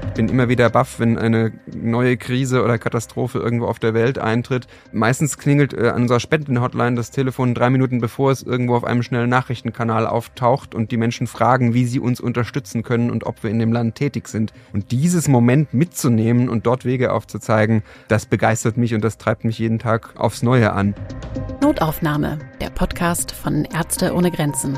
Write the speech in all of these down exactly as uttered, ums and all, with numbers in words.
bin immer wieder baff, wenn eine neue Krise oder Katastrophe irgendwo auf der Welt eintritt. Meistens klingelt äh, an unserer Spenden-Hotline das Telefon drei Minuten bevor es irgendwo auf einem schnellen Nachrichtenkanal auftaucht und die Menschen fragen, wie sie uns unterstützen können und ob wir in dem Land tätig sind. Und dieses Moment mitzunehmen und dort Wege aufzuzeigen, das begeistert mich und das treibt mich jeden Tag aufs Neue an. Notaufnahme, der Podcast von Ärzte ohne Grenzen.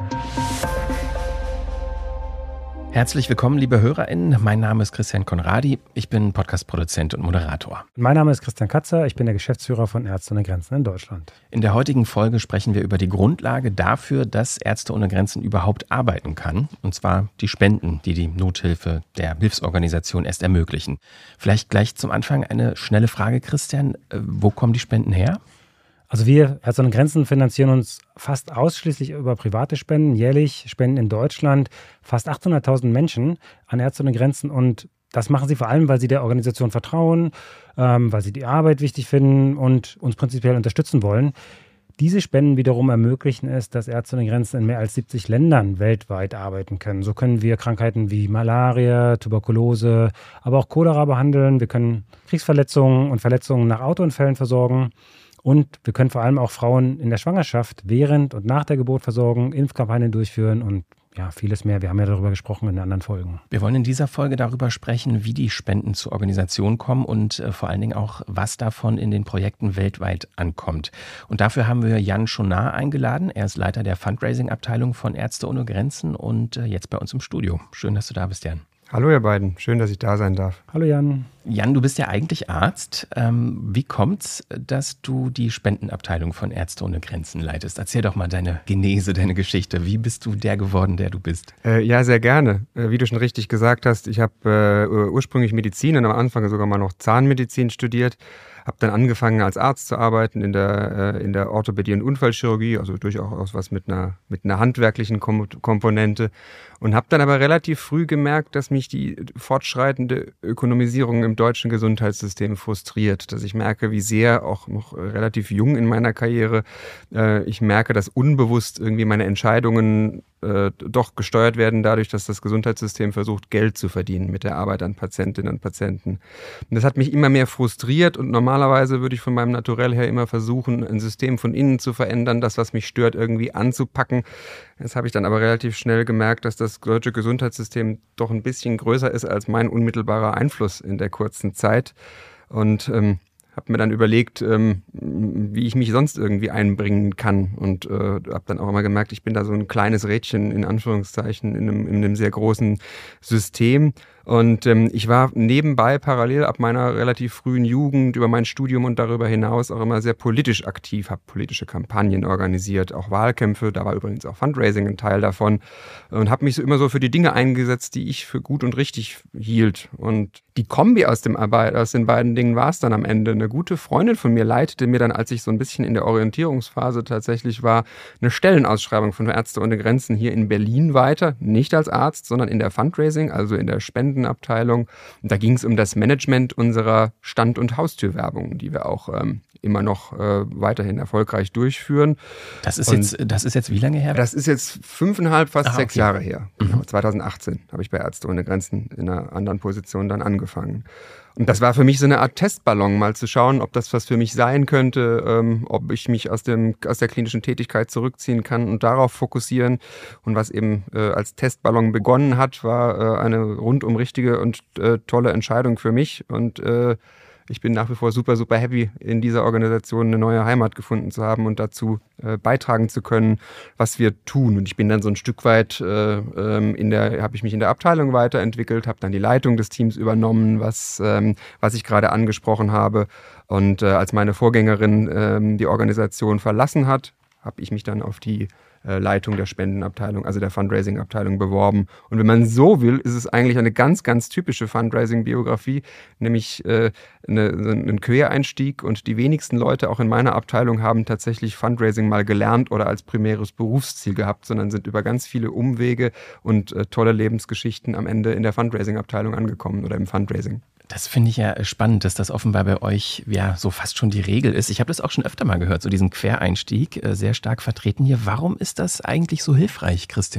Herzlich willkommen, liebe HörerInnen. Mein Name ist Christian Conradi. Ich bin Podcast-Produzent und Moderator. Mein Name ist Christian Katzer. Ich bin der Geschäftsführer von Ärzte ohne Grenzen in Deutschland. In der heutigen Folge sprechen wir über die Grundlage dafür, dass Ärzte ohne Grenzen überhaupt arbeiten kann. Und zwar die Spenden, die die Nothilfe der Hilfsorganisation erst ermöglichen. Vielleicht gleich zum Anfang eine schnelle Frage, Christian. Wo kommen die Spenden her? Also wir, Ärzte ohne Grenzen, finanzieren uns fast ausschließlich über private Spenden. Jährlich spenden in Deutschland fast achthunderttausend Menschen an Ärzte ohne Grenzen. Und das machen sie vor allem, weil sie der Organisation vertrauen, ähm, weil sie die Arbeit wichtig finden und uns prinzipiell unterstützen wollen. Diese Spenden wiederum ermöglichen es, dass Ärzte ohne Grenzen in mehr als siebzig Ländern weltweit arbeiten können. So können wir Krankheiten wie Malaria, Tuberkulose, aber auch Cholera behandeln. Wir können Kriegsverletzungen und Verletzungen nach Autounfällen versorgen. Und wir können vor allem auch Frauen in der Schwangerschaft während und nach der Geburt versorgen, Impfkampagnen durchführen und ja, vieles mehr. Wir haben ja darüber gesprochen in den anderen Folgen. Wir wollen in dieser Folge darüber sprechen, wie die Spenden zur Organisation kommen und äh, vor allen Dingen auch, was davon in den Projekten weltweit ankommt. Und dafür haben wir Jan Schonar eingeladen. Er ist Leiter der Fundraising-Abteilung von Ärzte ohne Grenzen und äh, jetzt bei uns im Studio. Schön, dass du da bist, Jan. Hallo ihr beiden, schön, dass ich da sein darf. Hallo Jan. Jan, du bist ja eigentlich Arzt. Ähm, wie kommt's, dass du die Spendenabteilung von Ärzte ohne Grenzen leitest? Erzähl doch mal deine Genese, deine Geschichte. Wie bist du der geworden, der du bist? Äh, ja, sehr gerne. Äh, wie du schon richtig gesagt hast, ich habe äh, ursprünglich Medizin und am Anfang sogar mal noch Zahnmedizin studiert. Habe dann angefangen als Arzt zu arbeiten in der, äh, in der Orthopädie und Unfallchirurgie, also durchaus was mit einer, mit einer handwerklichen Kom- Komponente. Und habe dann aber relativ früh gemerkt, dass mich die fortschreitende Ökonomisierung im deutschen Gesundheitssystem frustriert. Dass ich merke, wie sehr, auch noch relativ jung in meiner Karriere, äh, ich merke, dass unbewusst irgendwie meine Entscheidungen äh, doch gesteuert werden dadurch, dass das Gesundheitssystem versucht, Geld zu verdienen mit der Arbeit an Patientinnen und Patienten. Und das hat mich immer mehr frustriert und normalerweise würde ich von meinem Naturell her immer versuchen, ein System von innen zu verändern, das, was mich stört, irgendwie anzupacken. Jetzt habe ich dann aber relativ schnell gemerkt, dass das deutsche Gesundheitssystem doch ein bisschen größer ist als mein unmittelbarer Einfluss in der kurzen Zeit. Und ähm, habe mir dann überlegt, ähm, wie ich mich sonst irgendwie einbringen kann und äh, habe dann auch immer gemerkt, ich bin da so ein kleines Rädchen in Anführungszeichen in einem, in einem sehr großen System. Und ähm, ich war nebenbei parallel ab meiner relativ frühen Jugend über mein Studium und darüber hinaus auch immer sehr politisch aktiv, habe politische Kampagnen organisiert, auch Wahlkämpfe, da war übrigens auch Fundraising ein Teil davon und habe mich so immer so für die Dinge eingesetzt, die ich für gut und richtig hielt. Und die Kombi aus dem Arbeit, aus den beiden Dingen war es dann am Ende. Eine gute Freundin von mir leitete mir dann, als ich so ein bisschen in der Orientierungsphase tatsächlich war, eine Stellenausschreibung von Ärzte ohne Grenzen hier in Berlin weiter, nicht als Arzt, sondern in der Fundraising, also in der Spenden Abteilung. Und da ging es um das Management unserer Stand- und Haustürwerbung, die wir auch ähm, immer noch äh, weiterhin erfolgreich durchführen. Das ist, jetzt, das ist jetzt wie lange her? Das ist jetzt fünfeinhalb, fast Aha, sechs okay. Jahre her. Mhm. Genau, zwanzig achtzehn habe ich bei Ärzte ohne Grenzen in einer anderen Position dann angefangen. Und das war für mich so eine Art Testballon, mal zu schauen, ob das was für mich sein könnte, ähm, ob ich mich aus dem aus der klinischen Tätigkeit zurückziehen kann und darauf fokussieren. Und was eben äh, als Testballon begonnen hat, war äh, eine rundum richtige und äh, tolle Entscheidung für mich. Und äh, ich bin nach wie vor super, super happy, in dieser Organisation eine neue Heimat gefunden zu haben und dazu äh, beitragen zu können, was wir tun. Und ich bin dann so ein Stück weit, äh, ähm, in der, habe ich mich in der Abteilung weiterentwickelt, habe dann die Leitung des Teams übernommen, was, ähm, was ich gerade angesprochen habe. Und äh, als meine Vorgängerin ähm, die Organisation verlassen hat, habe ich mich dann auf die Leitung der Spendenabteilung, also der Fundraising-Abteilung beworben. Und wenn man so will, ist es eigentlich eine ganz, ganz typische Fundraising-Biografie, nämlich äh, eine, einen Quereinstieg. Und die wenigsten Leute auch in meiner Abteilung haben tatsächlich Fundraising mal gelernt oder als primäres Berufsziel gehabt, sondern sind über ganz viele Umwege und äh, tolle Lebensgeschichten am Ende in der Fundraising-Abteilung angekommen oder im Fundraising. Das finde ich ja spannend, dass das offenbar bei euch ja so fast schon die Regel ist. Ich habe das auch schon öfter mal gehört, so diesen Quereinstieg, äh, sehr stark vertreten hier. Warum ist das eigentlich so hilfreich, Christian?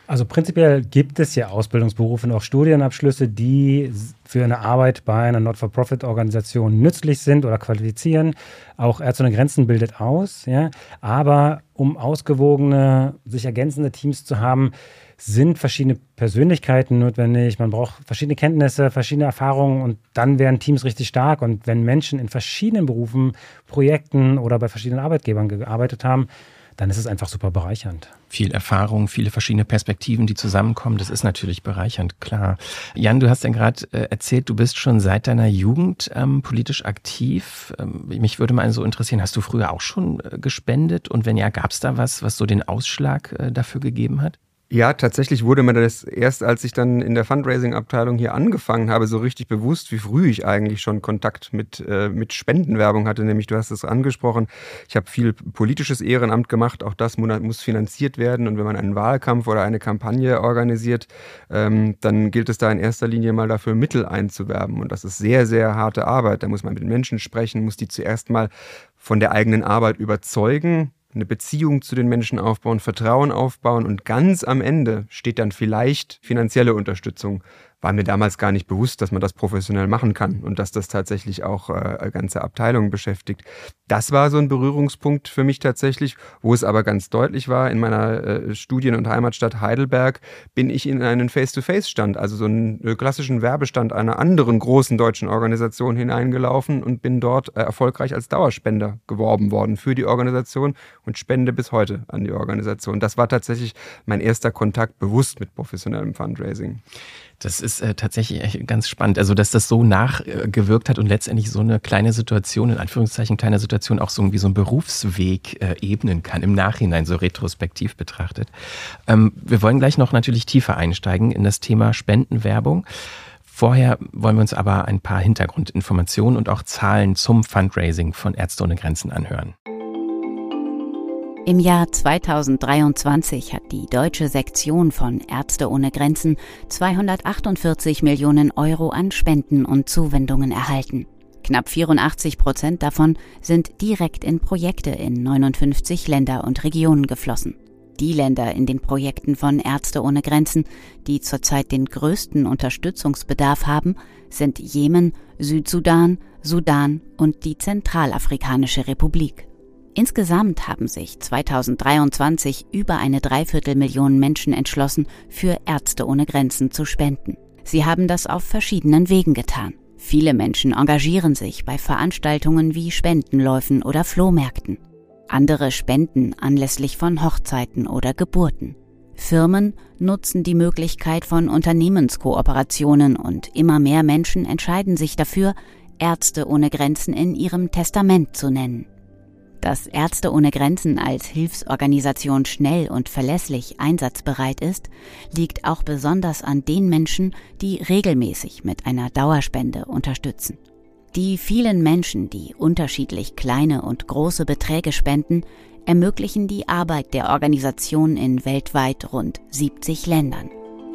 Also prinzipiell gibt es ja Ausbildungsberufe und auch Studienabschlüsse, die für eine Arbeit bei einer Not-for-Profit-Organisation nützlich sind oder qualifizieren. Auch Ärzte ohne Grenzen bildet aus. Ja? Aber um ausgewogene, sich ergänzende Teams zu haben, sind verschiedene Persönlichkeiten notwendig. Man braucht verschiedene Kenntnisse, verschiedene Erfahrungen und dann werden Teams richtig stark. Und wenn Menschen in verschiedenen Berufen, Projekten oder bei verschiedenen Arbeitgebern gearbeitet haben, dann ist es einfach super bereichernd. Viel Erfahrung, viele verschiedene Perspektiven, die zusammenkommen, das ist natürlich bereichernd, klar. Jan, du hast ja gerade äh, erzählt, du bist schon seit deiner Jugend ähm, politisch aktiv. Ähm, mich würde mal so interessieren, hast du früher auch schon äh, gespendet? Und wenn ja, gab es da was, was so den Ausschlag äh, dafür gegeben hat? Ja, tatsächlich wurde mir das erst, als ich dann in der Fundraising-Abteilung hier angefangen habe, so richtig bewusst, wie früh ich eigentlich schon Kontakt mit, äh, mit Spendenwerbung hatte. Nämlich, du hast es angesprochen, ich habe viel politisches Ehrenamt gemacht, auch das muss finanziert werden. Und wenn man einen Wahlkampf oder eine Kampagne organisiert, ähm, dann gilt es da in erster Linie mal dafür, Mittel einzuwerben. Und das ist sehr, sehr harte Arbeit. Da muss man mit den Menschen sprechen, muss die zuerst mal von der eigenen Arbeit überzeugen, eine Beziehung zu den Menschen aufbauen, Vertrauen aufbauen und ganz am Ende steht dann vielleicht finanzielle Unterstützung. War mir damals gar nicht bewusst, dass man das professionell machen kann und dass das tatsächlich auch äh, ganze Abteilungen beschäftigt. Das war so ein Berührungspunkt für mich tatsächlich, wo es aber ganz deutlich war, in meiner äh, Studien- und Heimatstadt Heidelberg bin ich in einen Face-to-Face-Stand, also so einen äh, klassischen Werbestand einer anderen großen deutschen Organisation hineingelaufen und bin dort äh, erfolgreich als Dauerspender geworben worden für die Organisation und spende bis heute an die Organisation. Das war tatsächlich mein erster Kontakt bewusst mit professionellem Fundraising. Das ist äh, tatsächlich echt ganz spannend, also dass das so nachgewirkt hat und letztendlich so eine kleine Situation, in Anführungszeichen kleine Situation, auch so irgendwie so einen Berufsweg äh, ebnen kann, im Nachhinein so retrospektiv betrachtet. Ähm, wir wollen gleich noch natürlich tiefer einsteigen in das Thema Spendenwerbung. Vorher wollen wir uns aber ein paar Hintergrundinformationen und auch Zahlen zum Fundraising von Ärzte ohne Grenzen anhören. Im Jahr zweitausenddreiundzwanzig hat die deutsche Sektion von Ärzte ohne Grenzen zweihundertachtundvierzig Millionen Euro an Spenden und Zuwendungen erhalten. Knapp vierundachtzig Prozent davon sind direkt in Projekte in neunundfünfzig Länder und Regionen geflossen. Die Länder in den Projekten von Ärzte ohne Grenzen, die zurzeit den größten Unterstützungsbedarf haben, sind Jemen, Südsudan, Sudan und die Zentralafrikanische Republik. Insgesamt haben sich zweitausenddreiundzwanzig über eine Dreiviertelmillion Menschen entschlossen, für Ärzte ohne Grenzen zu spenden. Sie haben das auf verschiedenen Wegen getan. Viele Menschen engagieren sich bei Veranstaltungen wie Spendenläufen oder Flohmärkten. Andere spenden anlässlich von Hochzeiten oder Geburten. Firmen nutzen die Möglichkeit von Unternehmenskooperationen und immer mehr Menschen entscheiden sich dafür, Ärzte ohne Grenzen in ihrem Testament zu nennen. Dass Ärzte ohne Grenzen als Hilfsorganisation schnell und verlässlich einsatzbereit ist, liegt auch besonders an den Menschen, die regelmäßig mit einer Dauerspende unterstützen. Die vielen Menschen, die unterschiedlich kleine und große Beträge spenden, ermöglichen die Arbeit der Organisation in weltweit rund siebzig Ländern.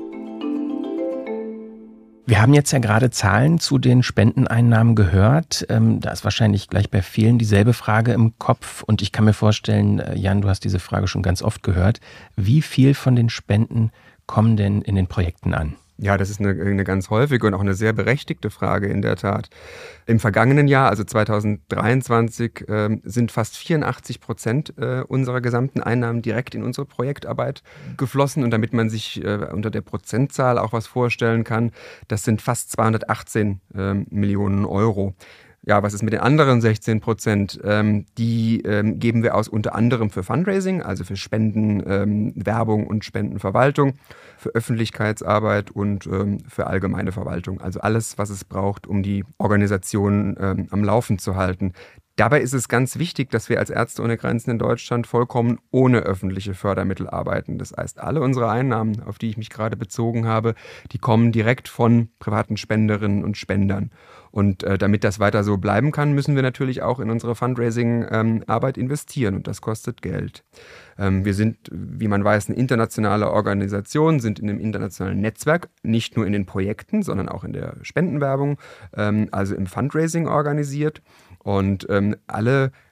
Wir haben jetzt ja gerade Zahlen zu den Spendeneinnahmen gehört. Ähm, da ist wahrscheinlich gleich bei vielen dieselbe Frage im Kopf. Und ich kann mir vorstellen, Jan, du hast diese Frage schon ganz oft gehört. Wie viel von den Spenden kommen denn in den Projekten an? Ja, das ist eine, eine ganz häufige und auch eine sehr berechtigte Frage in der Tat. Im vergangenen Jahr, also zweitausenddreiundzwanzig, äh, sind fast vierundachtzig Prozent äh, unserer gesamten Einnahmen direkt in unsere Projektarbeit geflossen. Und damit man sich äh, unter der Prozentzahl auch was vorstellen kann, das sind fast zweihundertachtzehn äh, Millionen Euro. Ja, was ist mit den anderen sechzehn Prozent? Ähm, die ähm, geben wir aus unter anderem für Fundraising, also für Spenden, ähm, Werbung und Spendenverwaltung, für Öffentlichkeitsarbeit und ähm, für allgemeine Verwaltung. Also alles, was es braucht, um die Organisation ähm, am Laufen zu halten. Dabei ist es ganz wichtig, dass wir als Ärzte ohne Grenzen in Deutschland vollkommen ohne öffentliche Fördermittel arbeiten. Das heißt, alle unsere Einnahmen, auf die ich mich gerade bezogen habe, die kommen direkt von privaten Spenderinnen und Spendern. Und äh, damit das weiter so bleiben kann, müssen wir natürlich auch in unsere Fundraising-Arbeit ähm, investieren und das kostet Geld. Ähm, wir sind, wie man weiß, eine internationale Organisation, sind in einem internationalen Netzwerk, nicht nur in den Projekten, sondern auch in der Spendenwerbung, ähm, also im Fundraising organisiert. Und ähm, alle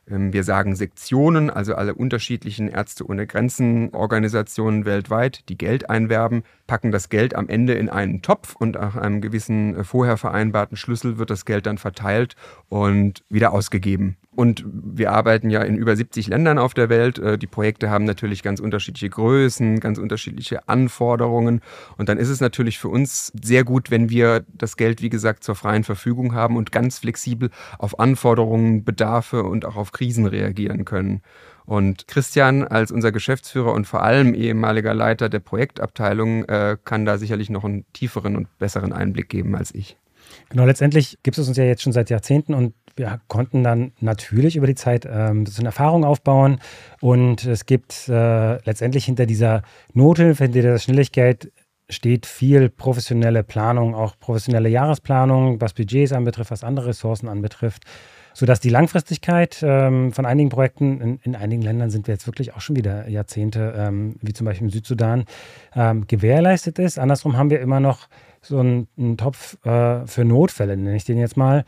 Wir sagen Sektionen, also alle unterschiedlichen Ärzte ohne Grenzen Organisationen weltweit, die Geld einwerben, packen das Geld am Ende in einen Topf und nach einem gewissen vorher vereinbarten Schlüssel wird das Geld dann verteilt und wieder ausgegeben. Und wir arbeiten ja in über siebzig Ländern auf der Welt. Die Projekte haben natürlich ganz unterschiedliche Größen, ganz unterschiedliche Anforderungen. Und dann ist es natürlich für uns sehr gut, wenn wir das Geld, wie gesagt, zur freien Verfügung haben und ganz flexibel auf Anforderungen, Bedarfe und auch auf Krisen reagieren können. Und Christian als unser Geschäftsführer und vor allem ehemaliger Leiter der Projektabteilung äh, kann da sicherlich noch einen tieferen und besseren Einblick geben als ich. Genau, letztendlich gibt es uns ja jetzt schon seit Jahrzehnten und wir konnten dann natürlich über die Zeit ähm, so eine Erfahrung aufbauen und es gibt äh, letztendlich hinter dieser Nothilfe, hinter dieser Schnelligkeit steht viel professionelle Planung, auch professionelle Jahresplanung, was Budgets anbetrifft, was andere Ressourcen anbetrifft, sodass die Langfristigkeit ähm, von einigen Projekten, in, in einigen Ländern sind wir jetzt wirklich auch schon wieder Jahrzehnte, ähm, wie zum Beispiel im Südsudan, ähm, gewährleistet ist. Andersrum haben wir immer noch so einen, einen Topf äh, für Notfälle, nenne ich den jetzt mal,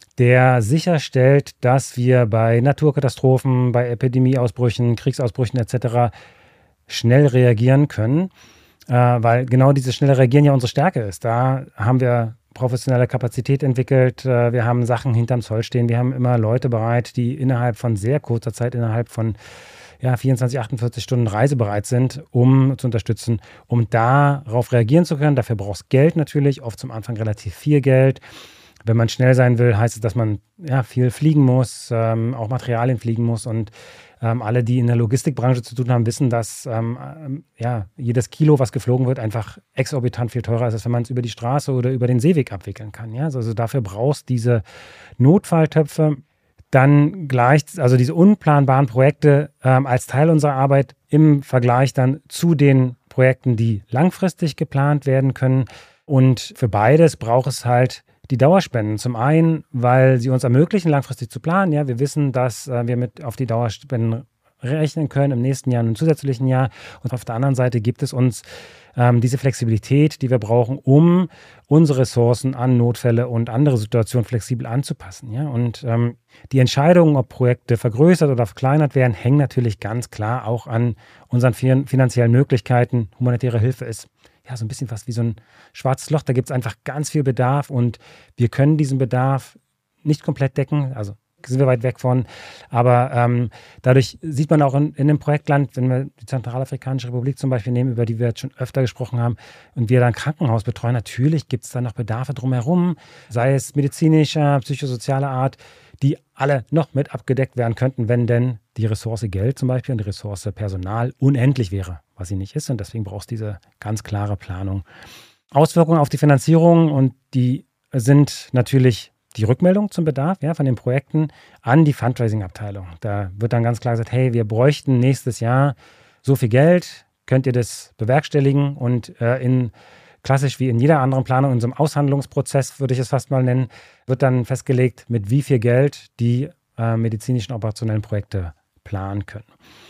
der sicherstellt, dass wir bei Naturkatastrophen, bei Epidemieausbrüchen, Kriegsausbrüchen et cetera schnell reagieren können, äh, weil genau dieses schnelle Reagieren ja unsere Stärke ist. Da haben wir professionelle Kapazität entwickelt, äh, wir haben Sachen hinterm Zoll stehen, wir haben immer Leute bereit, die innerhalb von sehr kurzer Zeit, innerhalb von ja, vierundzwanzig, achtundvierzig Stunden reisebereit sind, um zu unterstützen, um darauf reagieren zu können. Dafür braucht es Geld natürlich, oft zum Anfang relativ viel Geld. Wenn man schnell sein will, heißt es, dass man ja, viel fliegen muss, ähm, auch Materialien fliegen muss. Und ähm, alle, die in der Logistikbranche zu tun haben, wissen, dass ähm, ja, jedes Kilo, was geflogen wird, einfach exorbitant viel teurer ist, als wenn man es über die Straße oder über den Seeweg abwickeln kann. Ja? Also dafür brauchst du diese Notfalltöpfe. Dann gleich, also diese unplanbaren Projekte ähm, als Teil unserer Arbeit im Vergleich dann zu den Projekten, die langfristig geplant werden können. Und für beides braucht es halt die Dauerspenden. Zum einen, weil sie uns ermöglichen, langfristig zu planen. Ja, wir wissen, dass äh, wir mit auf die Dauerspenden rechnen können im nächsten Jahr und im zusätzlichen Jahr. Und auf der anderen Seite gibt es uns ähm, diese Flexibilität, die wir brauchen, um unsere Ressourcen an Notfälle und andere Situationen flexibel anzupassen. Ja? Und ähm, die Entscheidungen, ob Projekte vergrößert oder verkleinert werden, hängen natürlich ganz klar auch an unseren finanziellen Möglichkeiten. Humanitäre Hilfe ist ja so ein bisschen fast wie so ein schwarzes Loch. Da gibt es einfach ganz viel Bedarf und wir können diesen Bedarf nicht komplett decken. Also sind wir weit weg von. Aber ähm, dadurch sieht man auch in, in einem Projektland, wenn wir die Zentralafrikanische Republik zum Beispiel nehmen, über die wir jetzt schon öfter gesprochen haben, und wir da ein Krankenhaus betreuen, natürlich gibt es da noch Bedarfe drumherum, sei es medizinischer, psychosozialer Art, die alle noch mit abgedeckt werden könnten, wenn denn die Ressource Geld zum Beispiel und die Ressource Personal unendlich wäre, was sie nicht ist. Und deswegen braucht es diese ganz klare Planung. Auswirkungen auf die Finanzierung, und die sind natürlich die Rückmeldung zum Bedarf ja, von den Projekten an die Fundraising-Abteilung. Da wird dann ganz klar gesagt, hey, wir bräuchten nächstes Jahr so viel Geld, könnt ihr das bewerkstelligen? Und äh, in klassisch wie in jeder anderen Planung, in so einem Aushandlungsprozess, würde ich es fast mal nennen, wird dann festgelegt, mit wie viel Geld die äh, medizinischen operationellen Projekte planen können.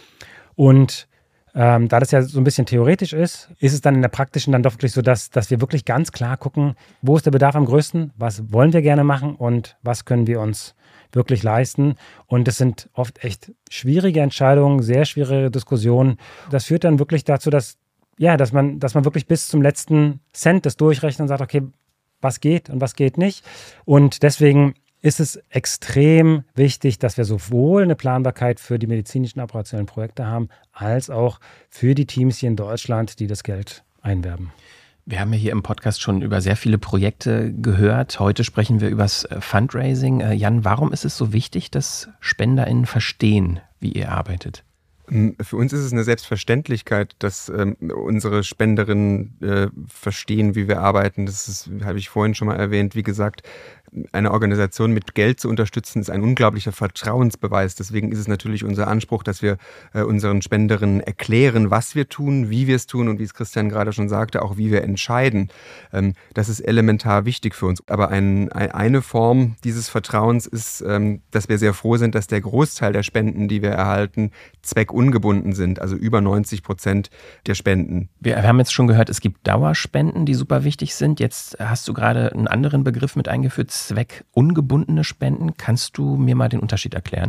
Und Ähm, da das ja so ein bisschen theoretisch ist, ist es dann in der praktischen dann doch wirklich so, dass, dass wir wirklich ganz klar gucken, wo ist der Bedarf am größten, was wollen wir gerne machen und was können wir uns wirklich leisten. Und das sind oft echt schwierige Entscheidungen, sehr schwierige Diskussionen. Das führt dann wirklich dazu, dass, ja, dass man, dass man wirklich bis zum letzten Cent das durchrechnet und sagt, okay, was geht und was geht nicht. Und deswegen ist es extrem wichtig, dass wir sowohl eine Planbarkeit für die medizinischen operationellen Projekte haben, als auch für die Teams hier in Deutschland, die das Geld einwerben. Wir haben ja hier im Podcast schon über sehr viele Projekte gehört. Heute sprechen wir über das Fundraising. Jan, warum ist es so wichtig, dass SpenderInnen verstehen, wie ihr arbeitet? Für uns ist es eine Selbstverständlichkeit, dass ähm, unsere Spenderinnen äh, verstehen, wie wir arbeiten. Das ist, habe ich vorhin schon mal erwähnt. Wie gesagt, eine Organisation mit Geld zu unterstützen, ist ein unglaublicher Vertrauensbeweis. Deswegen ist es natürlich unser Anspruch, dass wir äh, unseren Spenderinnen erklären, was wir tun, wie wir es tun und wie es Christian gerade schon sagte, auch wie wir entscheiden. Ähm, das ist elementar wichtig für uns. Aber ein, ein, eine Form dieses Vertrauens ist, ähm, dass wir sehr froh sind, dass der Großteil der Spenden, die wir erhalten, zweckungebunden sind, also über neunzig Prozent der Spenden. Wir, wir haben jetzt schon gehört, es gibt Dauerspenden, die super wichtig sind. Jetzt hast du gerade einen anderen Begriff mit eingeführt, zweckungebundene Spenden. Kannst du mir mal den Unterschied erklären?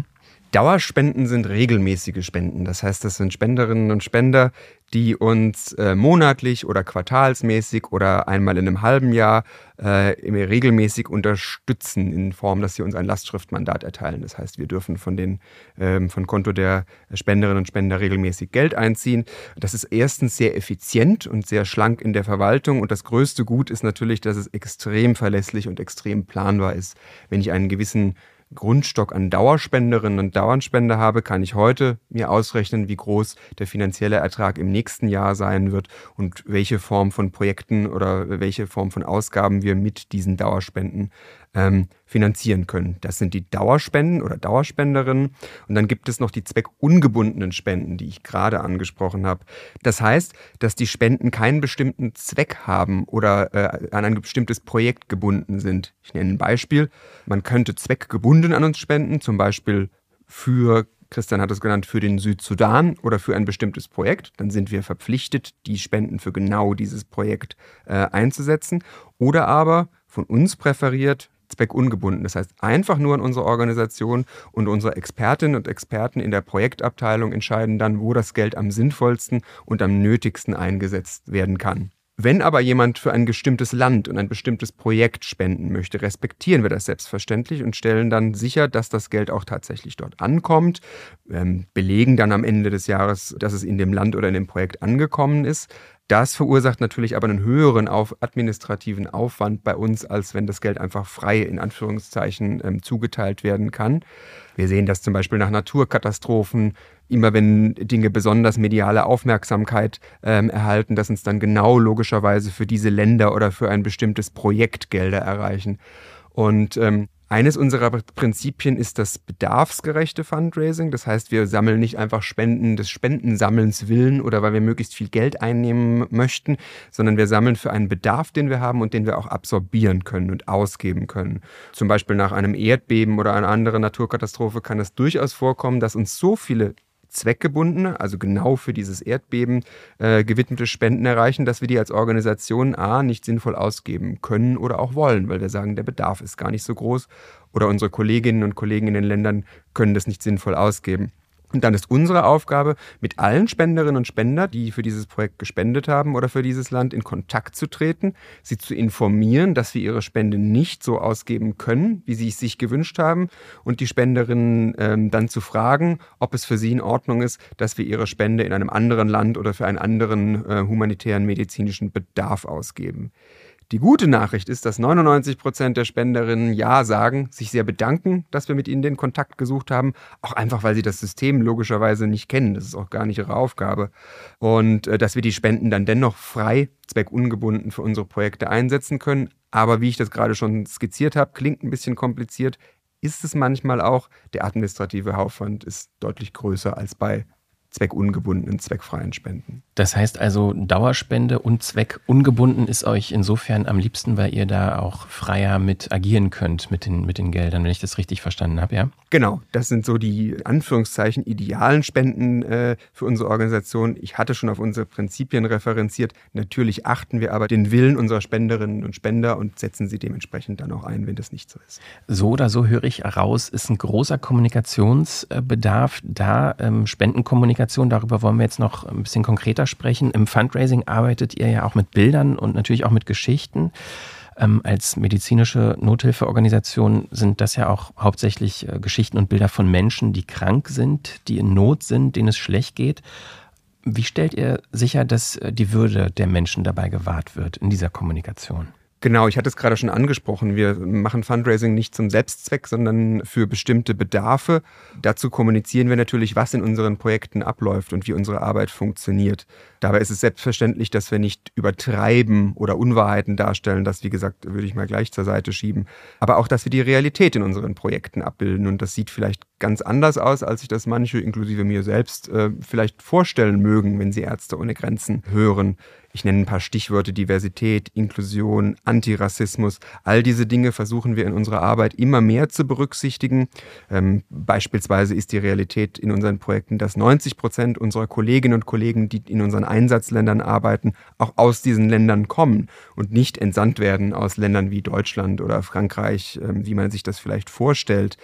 Dauerspenden sind regelmäßige Spenden. Das heißt, das sind Spenderinnen und Spender, die uns äh, monatlich oder quartalsmäßig oder einmal in einem halben Jahr äh, regelmäßig unterstützen in Form, dass sie uns ein Lastschriftmandat erteilen. Das heißt, wir dürfen von den ähm, von Konto der Spenderinnen und Spender regelmäßig Geld einziehen. Das ist erstens sehr effizient und sehr schlank in der Verwaltung. Und das größte Gut ist natürlich, dass es extrem verlässlich und extrem planbar ist. Wenn ich einen gewissen Grundstock an Dauerspenderinnen und Dauerspender habe, kann ich heute mir ausrechnen, wie groß der finanzielle Ertrag im nächsten Jahr sein wird und welche Form von Projekten oder welche Form von Ausgaben wir mit diesen Dauerspenden ähm, finanzieren können. Das sind die Dauerspenden oder Dauerspenderinnen. Und dann gibt es noch die zweckungebundenen Spenden, die ich gerade angesprochen habe. Das heißt, dass die Spenden keinen bestimmten Zweck haben oder äh, an ein bestimmtes Projekt gebunden sind. Ich nenne ein Beispiel. Man könnte zweckgebunden an uns spenden, zum Beispiel für, Christian hat es genannt, für den Südsudan oder für ein bestimmtes Projekt. Dann sind wir verpflichtet, die Spenden für genau dieses Projekt äh, einzusetzen. Oder aber von uns präferiert, zweckungebunden. Das heißt, einfach nur in unserer Organisation und unsere Expertinnen und Experten in der Projektabteilung entscheiden dann, wo das Geld am sinnvollsten und am nötigsten eingesetzt werden kann. Wenn aber jemand für ein bestimmtes Land und ein bestimmtes Projekt spenden möchte, respektieren wir das selbstverständlich und stellen dann sicher, dass das Geld auch tatsächlich dort ankommt, ähm, belegen dann am Ende des Jahres, dass es in dem Land oder in dem Projekt angekommen ist. Das verursacht natürlich aber einen höheren auf administrativen Aufwand bei uns, als wenn das Geld einfach frei in Anführungszeichen ähm, zugeteilt werden kann. Wir sehen das zum Beispiel nach Naturkatastrophen. Immer wenn Dinge besonders mediale Aufmerksamkeit ähm, erhalten, dass uns dann genau logischerweise für diese Länder oder für ein bestimmtes Projekt Gelder erreichen. Und ähm, eines unserer Prinzipien ist das bedarfsgerechte Fundraising. Das heißt, wir sammeln nicht einfach Spenden des Spendensammelns willen oder weil wir möglichst viel Geld einnehmen möchten, sondern wir sammeln für einen Bedarf, den wir haben und den wir auch absorbieren können und ausgeben können. Zum Beispiel nach einem Erdbeben oder einer anderen Naturkatastrophe kann es durchaus vorkommen, dass uns so viele zweckgebundene, also genau für dieses Erdbeben äh, gewidmete Spenden erreichen, dass wir die als Organisation A nicht sinnvoll ausgeben können oder auch wollen, weil wir sagen, der Bedarf ist gar nicht so groß oder unsere Kolleginnen und Kollegen in den Ländern können das nicht sinnvoll ausgeben. Und dann ist unsere Aufgabe, mit allen Spenderinnen und Spendern, die für dieses Projekt gespendet haben oder für dieses Land, in Kontakt zu treten, sie zu informieren, dass wir ihre Spende nicht so ausgeben können, wie sie es sich gewünscht haben, und die Spenderinnen ähm, dann zu fragen, ob es für sie in Ordnung ist, dass wir ihre Spende in einem anderen Land oder für einen anderen äh, humanitären medizinischen Bedarf ausgeben. Die gute Nachricht ist, dass neunundneunzig Prozent der Spenderinnen Ja sagen, sich sehr bedanken, dass wir mit ihnen den Kontakt gesucht haben, auch einfach, weil sie das System logischerweise nicht kennen. Das ist auch gar nicht ihre Aufgabe. Und äh, dass wir die Spenden dann dennoch frei, zweckungebunden für unsere Projekte einsetzen können. Aber wie ich das gerade schon skizziert habe, klingt ein bisschen kompliziert, ist es manchmal auch. Der administrative Aufwand ist deutlich größer als bei zweckungebundenen, zweckfreien Spenden. Das heißt also, Dauerspende und zweckungebunden ist euch insofern am liebsten, weil ihr da auch freier mit agieren könnt mit den, mit den Geldern, wenn ich das richtig verstanden habe, ja? Genau, das sind so die Anführungszeichen idealen Spenden äh, für unsere Organisation. Ich hatte schon auf unsere Prinzipien referenziert. Natürlich achten wir aber den Willen unserer Spenderinnen und Spender und setzen sie dementsprechend dann auch ein, wenn das nicht so ist. So oder so höre ich heraus, ist ein großer Kommunikationsbedarf da, ähm, Spendenkommunikation. Darüber wollen wir jetzt noch ein bisschen konkreter sprechen. Im Fundraising arbeitet ihr ja auch mit Bildern und natürlich auch mit Geschichten. Ähm, als medizinische Nothilfeorganisation sind das ja auch hauptsächlich äh, Geschichten und Bilder von Menschen, die krank sind, die in Not sind, denen es schlecht geht. Wie stellt ihr sicher, dass äh, die Würde der Menschen dabei gewahrt wird in dieser Kommunikation? Genau, ich hatte es gerade schon angesprochen. Wir machen Fundraising nicht zum Selbstzweck, sondern für bestimmte Bedarfe. Dazu kommunizieren wir natürlich, was in unseren Projekten abläuft und wie unsere Arbeit funktioniert. Dabei ist es selbstverständlich, dass wir nicht übertreiben oder Unwahrheiten darstellen. Das, wie gesagt, würde ich mal gleich zur Seite schieben. Aber auch, dass wir die Realität in unseren Projekten abbilden. Und das sieht vielleicht ganz anders aus, als sich das manche, inklusive mir selbst, äh, vielleicht vorstellen mögen, wenn sie Ärzte ohne Grenzen hören. Ich nenne ein paar Stichworte: Diversität, Inklusion, Antirassismus. All diese Dinge versuchen wir in unserer Arbeit immer mehr zu berücksichtigen. Ähm, beispielsweise ist die Realität in unseren Projekten, dass neunzig Prozent unserer Kolleginnen und Kollegen, die in unseren Einsatzländern arbeiten, auch aus diesen Ländern kommen und nicht entsandt werden aus Ländern wie Deutschland oder Frankreich, ähm, wie man sich das vielleicht vorstellt.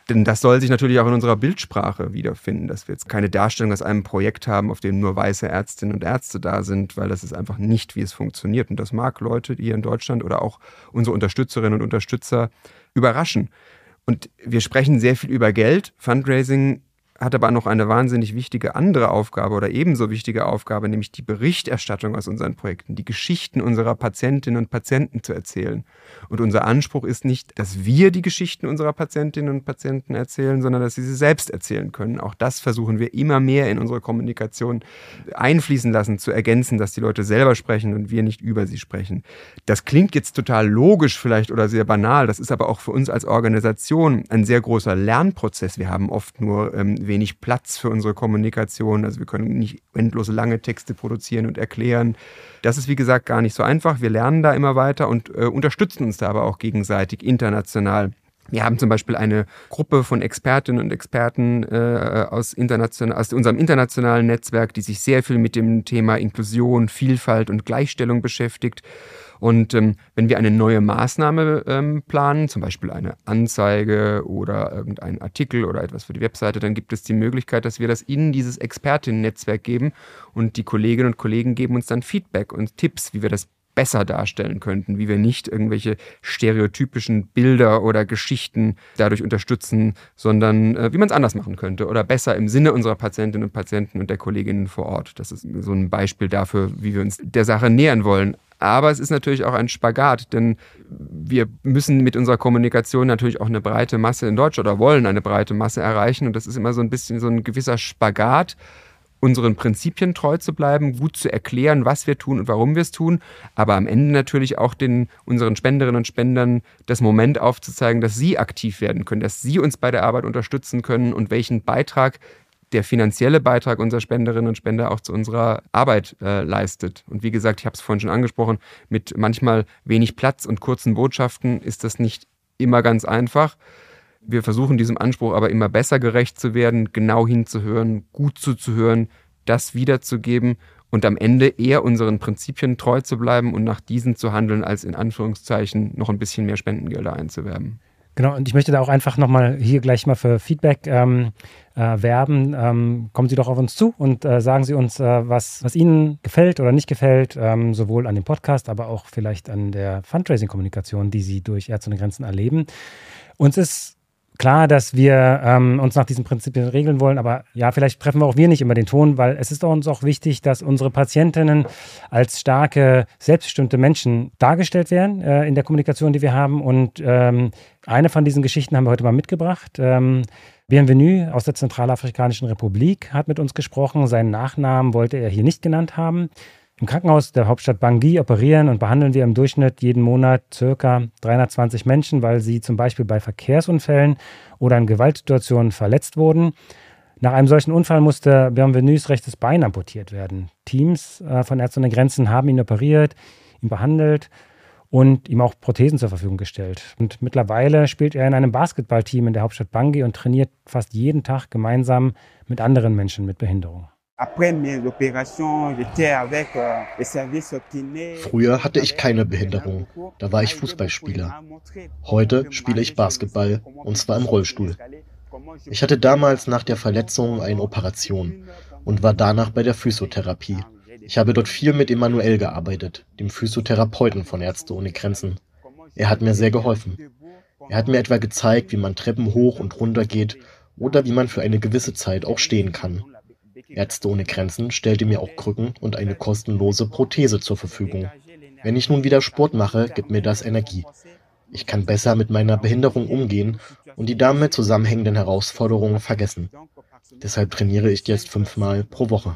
Denn das soll sich natürlich auch in unserer Bildsprache wiederfinden, dass wir jetzt keine Darstellung aus einem Projekt haben, auf dem nur weiße Ärztinnen und Ärzte da sind, weil das ist einfach nicht, wie es funktioniert. Und das mag Leute hier in Deutschland oder auch unsere Unterstützerinnen und Unterstützer überraschen. Und wir sprechen sehr viel über Geld. Fundraising hat aber noch eine wahnsinnig wichtige andere Aufgabe oder ebenso wichtige Aufgabe, nämlich die Berichterstattung aus unseren Projekten, die Geschichten unserer Patientinnen und Patienten zu erzählen. Und unser Anspruch ist nicht, dass wir die Geschichten unserer Patientinnen und Patienten erzählen, sondern dass sie sie selbst erzählen können. Auch das versuchen wir immer mehr in unsere Kommunikation einfließen lassen, zu ergänzen, dass die Leute selber sprechen und wir nicht über sie sprechen. Das klingt jetzt total logisch vielleicht oder sehr banal, das ist aber auch für uns als Organisation ein sehr großer Lernprozess. Wir haben oft nur ähm, wenig Platz für unsere Kommunikation. Also wir können nicht endlose lange Texte produzieren und erklären. Das ist, wie gesagt, gar nicht so einfach. Wir lernen da immer weiter und äh, unterstützen uns da aber auch gegenseitig international. Wir haben zum Beispiel eine Gruppe von Expertinnen und Experten äh, aus, international, aus unserem internationalen Netzwerk, die sich sehr viel mit dem Thema Inklusion, Vielfalt und Gleichstellung beschäftigt. Und ähm, wenn wir eine neue Maßnahme ähm, planen, zum Beispiel eine Anzeige oder irgendeinen Artikel oder etwas für die Webseite, dann gibt es die Möglichkeit, dass wir das in dieses Expertinnen-Netzwerk geben und die Kolleginnen und Kollegen geben uns dann Feedback und Tipps, wie wir das besser darstellen könnten, wie wir nicht irgendwelche stereotypischen Bilder oder Geschichten dadurch unterstützen, sondern äh, wie man es anders machen könnte oder besser im Sinne unserer Patientinnen und Patienten und der Kolleginnen vor Ort. Das ist so ein Beispiel dafür, wie wir uns der Sache nähern wollen. Aber es ist natürlich auch ein Spagat, denn wir müssen mit unserer Kommunikation natürlich auch eine breite Masse in Deutschland oder wollen eine breite Masse erreichen. Und das ist immer so ein bisschen so ein gewisser Spagat, unseren Prinzipien treu zu bleiben, gut zu erklären, was wir tun und warum wir es tun, aber am Ende natürlich auch den unseren Spenderinnen und Spendern das Moment aufzuzeigen, dass sie aktiv werden können, dass sie uns bei der Arbeit unterstützen können und welchen Beitrag der finanzielle Beitrag unserer Spenderinnen und Spender auch zu unserer Arbeit äh, leistet. Und wie gesagt, ich habe es vorhin schon angesprochen, mit manchmal wenig Platz und kurzen Botschaften ist das nicht immer ganz einfach. Wir versuchen diesem Anspruch aber immer besser gerecht zu werden, genau hinzuhören, gut zuzuhören, das wiederzugeben und am Ende eher unseren Prinzipien treu zu bleiben und nach diesen zu handeln, als in Anführungszeichen noch ein bisschen mehr Spendengelder einzuwerben. Genau, und ich möchte da auch einfach nochmal hier gleich mal für Feedback ähm, äh, werben. Ähm, kommen Sie doch auf uns zu und äh, sagen Sie uns, äh, was, was Ihnen gefällt oder nicht gefällt, ähm, sowohl an dem Podcast, aber auch vielleicht an der Fundraising-Kommunikation, die Sie durch Ärzte ohne Grenzen erleben. Uns ist klar, dass wir ähm, uns nach diesen Prinzipien regeln wollen, aber ja, vielleicht treffen wir auch wir nicht immer den Ton, weil es ist uns auch wichtig, dass unsere Patientinnen als starke, selbstbestimmte Menschen dargestellt werden äh, in der Kommunikation, die wir haben. Und ähm, eine von diesen Geschichten haben wir heute mal mitgebracht. Ähm, Bienvenue aus der Zentralafrikanischen Republik hat mit uns gesprochen. Seinen Nachnamen wollte er hier nicht genannt haben. Im Krankenhaus der Hauptstadt Bangui operieren und behandeln wir im Durchschnitt jeden Monat ca. dreihundertzwanzig Menschen, weil sie zum Beispiel bei Verkehrsunfällen oder in Gewaltsituationen verletzt wurden. Nach einem solchen Unfall musste Bienvenus rechtes Bein amputiert werden. Teams äh, von Ärzte ohne Grenzen haben ihn operiert, ihn behandelt und ihm auch Prothesen zur Verfügung gestellt. Und mittlerweile spielt er in einem Basketballteam in der Hauptstadt Bangui und trainiert fast jeden Tag gemeinsam mit anderen Menschen mit Behinderung. Früher hatte ich keine Behinderung, da war ich Fußballspieler. Heute spiele ich Basketball, und zwar im Rollstuhl. Ich hatte damals nach der Verletzung eine Operation und war danach bei der Physiotherapie. Ich habe dort viel mit Emanuel gearbeitet, dem Physiotherapeuten von Ärzte ohne Grenzen. Er hat mir sehr geholfen. Er hat mir etwa gezeigt, wie man Treppen hoch und runter geht oder wie man für eine gewisse Zeit auch stehen kann. Ärzte ohne Grenzen stellte mir auch Krücken und eine kostenlose Prothese zur Verfügung. Wenn ich nun wieder Sport mache, gibt mir das Energie. Ich kann besser mit meiner Behinderung umgehen und die damit zusammenhängenden Herausforderungen vergessen. Deshalb trainiere ich jetzt fünfmal pro Woche.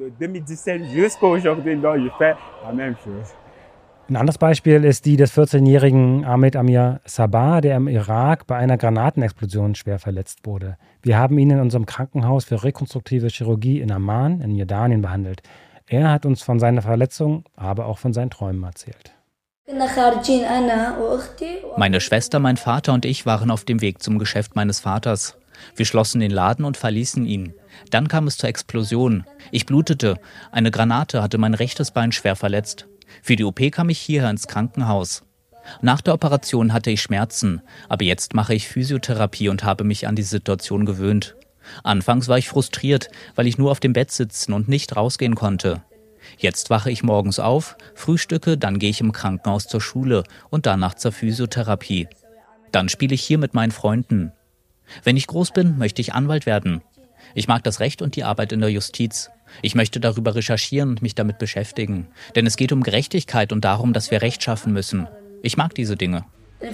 Ein anderes Beispiel ist die des vierzehnjährigen Ahmed Amir Sabah, der im Irak bei einer Granatenexplosion schwer verletzt wurde. Wir haben ihn in unserem Krankenhaus für rekonstruktive Chirurgie in Amman in Jordanien behandelt. Er hat uns von seiner Verletzung, aber auch von seinen Träumen erzählt. Meine Schwester, mein Vater und ich waren auf dem Weg zum Geschäft meines Vaters. Wir schlossen den Laden und verließen ihn. Dann kam es zur Explosion. Ich blutete. Eine Granate hatte mein rechtes Bein schwer verletzt. Für die O P kam ich hierher ins Krankenhaus. Nach der Operation hatte ich Schmerzen, aber jetzt mache ich Physiotherapie und habe mich an die Situation gewöhnt. Anfangs war ich frustriert, weil ich nur auf dem Bett sitzen und nicht rausgehen konnte. Jetzt wache ich morgens auf, frühstücke, dann gehe ich im Krankenhaus zur Schule und danach zur Physiotherapie. Dann spiele ich hier mit meinen Freunden. Wenn ich groß bin, möchte ich Anwalt werden. Ich mag das Recht und die Arbeit in der Justiz. Ich möchte darüber recherchieren und mich damit beschäftigen. Denn es geht um Gerechtigkeit und darum, dass wir Recht schaffen müssen. Ich mag diese Dinge.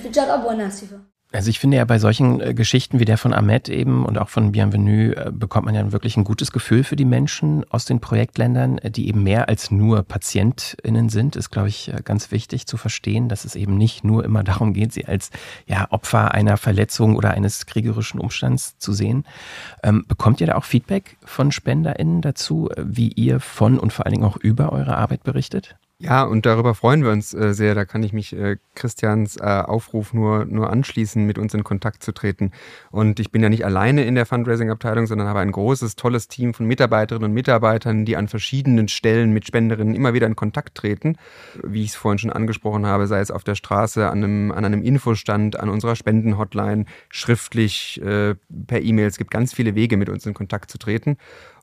Also ich finde ja, bei solchen äh, Geschichten wie der von Ahmed eben und auch von Bienvenue äh, bekommt man ja wirklich ein gutes Gefühl für die Menschen aus den Projektländern, äh, die eben mehr als nur PatientInnen sind. Ist, glaube ich, äh, ganz wichtig zu verstehen, dass es eben nicht nur immer darum geht, sie als ja, Opfer einer Verletzung oder eines kriegerischen Umstands zu sehen. Ähm, bekommt ihr da auch Feedback von SpenderInnen dazu, äh, wie ihr von und vor allen Dingen auch über eure Arbeit berichtet? Ja, und darüber freuen wir uns äh, sehr. Da kann ich mich äh, Christians äh, Aufruf nur, nur anschließen, mit uns in Kontakt zu treten. Und ich bin ja nicht alleine in der Fundraising-Abteilung, sondern habe ein großes, tolles Team von Mitarbeiterinnen und Mitarbeitern, die an verschiedenen Stellen mit Spenderinnen immer wieder in Kontakt treten. Wie ich es vorhin schon angesprochen habe, sei es auf der Straße, an einem, an einem Infostand, an unserer Spendenhotline, schriftlich, äh, per E-Mail. Es gibt ganz viele Wege, mit uns in Kontakt zu treten.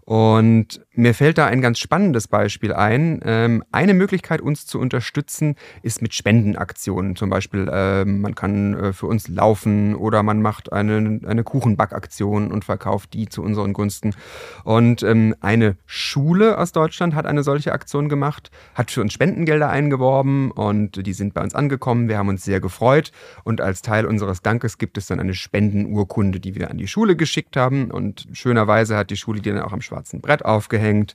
Und mir fällt da ein ganz spannendes Beispiel ein. Ähm, eine Möglichkeit, uns zu unterstützen, ist mit Spendenaktionen. Zum Beispiel, äh, man kann äh, für uns laufen oder man macht eine, eine Kuchenbackaktion und verkauft die zu unseren Gunsten. Und ähm, eine Schule aus Deutschland hat eine solche Aktion gemacht, hat für uns Spendengelder eingeworben und die sind bei uns angekommen. Wir haben uns sehr gefreut und als Teil unseres Dankes gibt es dann eine Spendenurkunde, die wir an die Schule geschickt haben. Und schönerweise hat die Schule die dann auch am schwarzen Brett aufgehängt.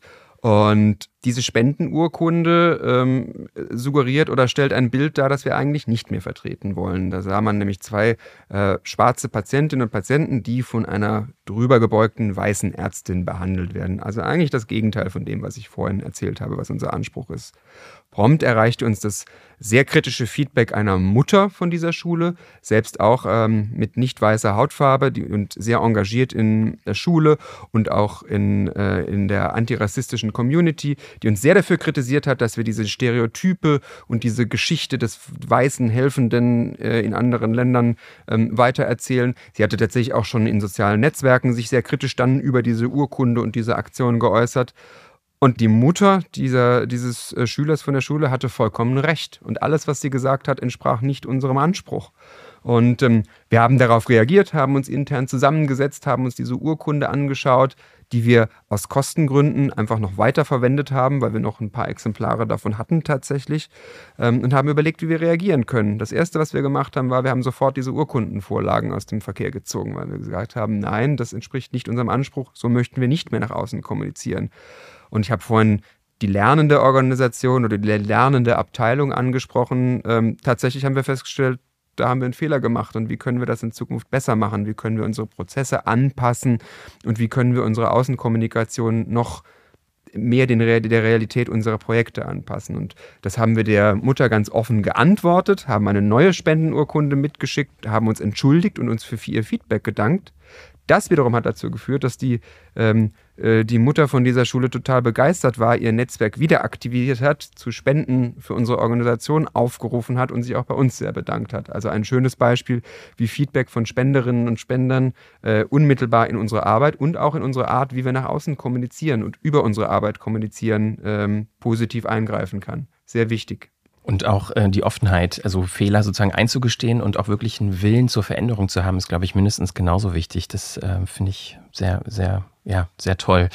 Und diese Spendenurkunde ähm, suggeriert oder stellt ein Bild dar, das wir eigentlich nicht mehr vertreten wollen. Da sah man nämlich zwei äh, schwarze Patientinnen und Patienten, die von einer drüber gebeugten weißen Ärztin behandelt werden. Also eigentlich das Gegenteil von dem, was ich vorhin erzählt habe, was unser Anspruch ist. Prompt erreichte uns das sehr kritische Feedback einer Mutter von dieser Schule, selbst auch ähm, mit nicht weißer Hautfarbe die, und sehr engagiert in der Schule und auch in, äh, in der antirassistischen Community, die uns sehr dafür kritisiert hat, dass wir diese Stereotype und diese Geschichte des weißen Helfenden äh, in anderen Ländern ähm, weitererzählen. Sie hatte tatsächlich auch schon in sozialen Netzwerken sich sehr kritisch dann über diese Urkunde und diese Aktion geäußert. Und die Mutter dieser, dieses äh, Schülers von der Schule hatte vollkommen recht. Und alles, was sie gesagt hat, entsprach nicht unserem Anspruch. Und ähm, wir haben darauf reagiert, haben uns intern zusammengesetzt, haben uns diese Urkunde angeschaut, die wir aus Kostengründen einfach noch weiter verwendet haben, weil wir noch ein paar Exemplare davon hatten tatsächlich, ähm, und haben überlegt, wie wir reagieren können. Das Erste, was wir gemacht haben, war, wir haben sofort diese Urkundenvorlagen aus dem Verkehr gezogen, weil wir gesagt haben, nein, das entspricht nicht unserem Anspruch, so möchten wir nicht mehr nach außen kommunizieren. Und ich habe vorhin die lernende Organisation oder die lernende Abteilung angesprochen. Ähm, tatsächlich haben wir festgestellt, da haben wir einen Fehler gemacht und wie können wir das in Zukunft besser machen? Wie können wir unsere Prozesse anpassen und wie können wir unsere Außenkommunikation noch mehr den Re- der Realität unserer Projekte anpassen? Und das haben wir der Mutter ganz offen geantwortet, haben eine neue Spendenurkunde mitgeschickt, haben uns entschuldigt und uns für ihr Feedback gedankt. Das wiederum hat dazu geführt, dass die, ähm, äh, die Mutter von dieser Schule total begeistert war, ihr Netzwerk wieder aktiviert hat, zu Spenden für unsere Organisation aufgerufen hat und sich auch bei uns sehr bedankt hat. Also ein schönes Beispiel, wie Feedback von Spenderinnen und Spendern äh, unmittelbar in unsere Arbeit und auch in unsere Art, wie wir nach außen kommunizieren und über unsere Arbeit kommunizieren, ähm, positiv eingreifen kann. Sehr wichtig. Und auch äh, die Offenheit, also Fehler sozusagen einzugestehen und auch wirklich einen Willen zur Veränderung zu haben, ist, glaube ich, mindestens genauso wichtig. Das äh, finde ich sehr, sehr, ja, sehr toll.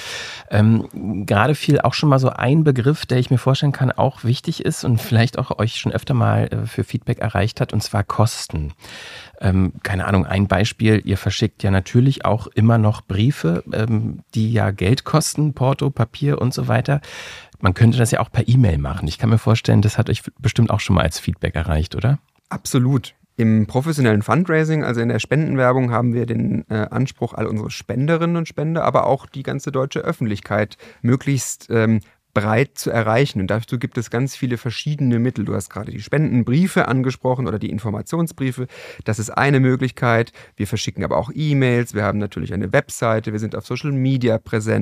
Ähm, gerade fiel auch schon mal so ein Begriff, der ich mir vorstellen kann, auch wichtig ist und vielleicht auch euch schon öfter mal äh, für Feedback erreicht hat, und zwar Kosten. Ähm, keine Ahnung, ein Beispiel, ihr verschickt ja natürlich auch immer noch Briefe, ähm, die ja Geld kosten, Porto, Papier und so weiter. Man könnte das ja auch per E-Mail machen. Ich kann mir vorstellen, das hat euch bestimmt auch schon mal als Feedback erreicht, oder? Absolut. Im professionellen Fundraising, also in der Spendenwerbung, haben wir den äh, Anspruch, all unsere Spenderinnen und Spender, aber auch die ganze deutsche Öffentlichkeit möglichst ähm, breit zu erreichen. Und dazu gibt es ganz viele verschiedene Mittel. Du hast gerade die Spendenbriefe angesprochen oder die Informationsbriefe. Das ist eine Möglichkeit. Wir verschicken aber auch E-Mails. Wir haben natürlich eine Webseite. Wir sind auf Social Media präsent.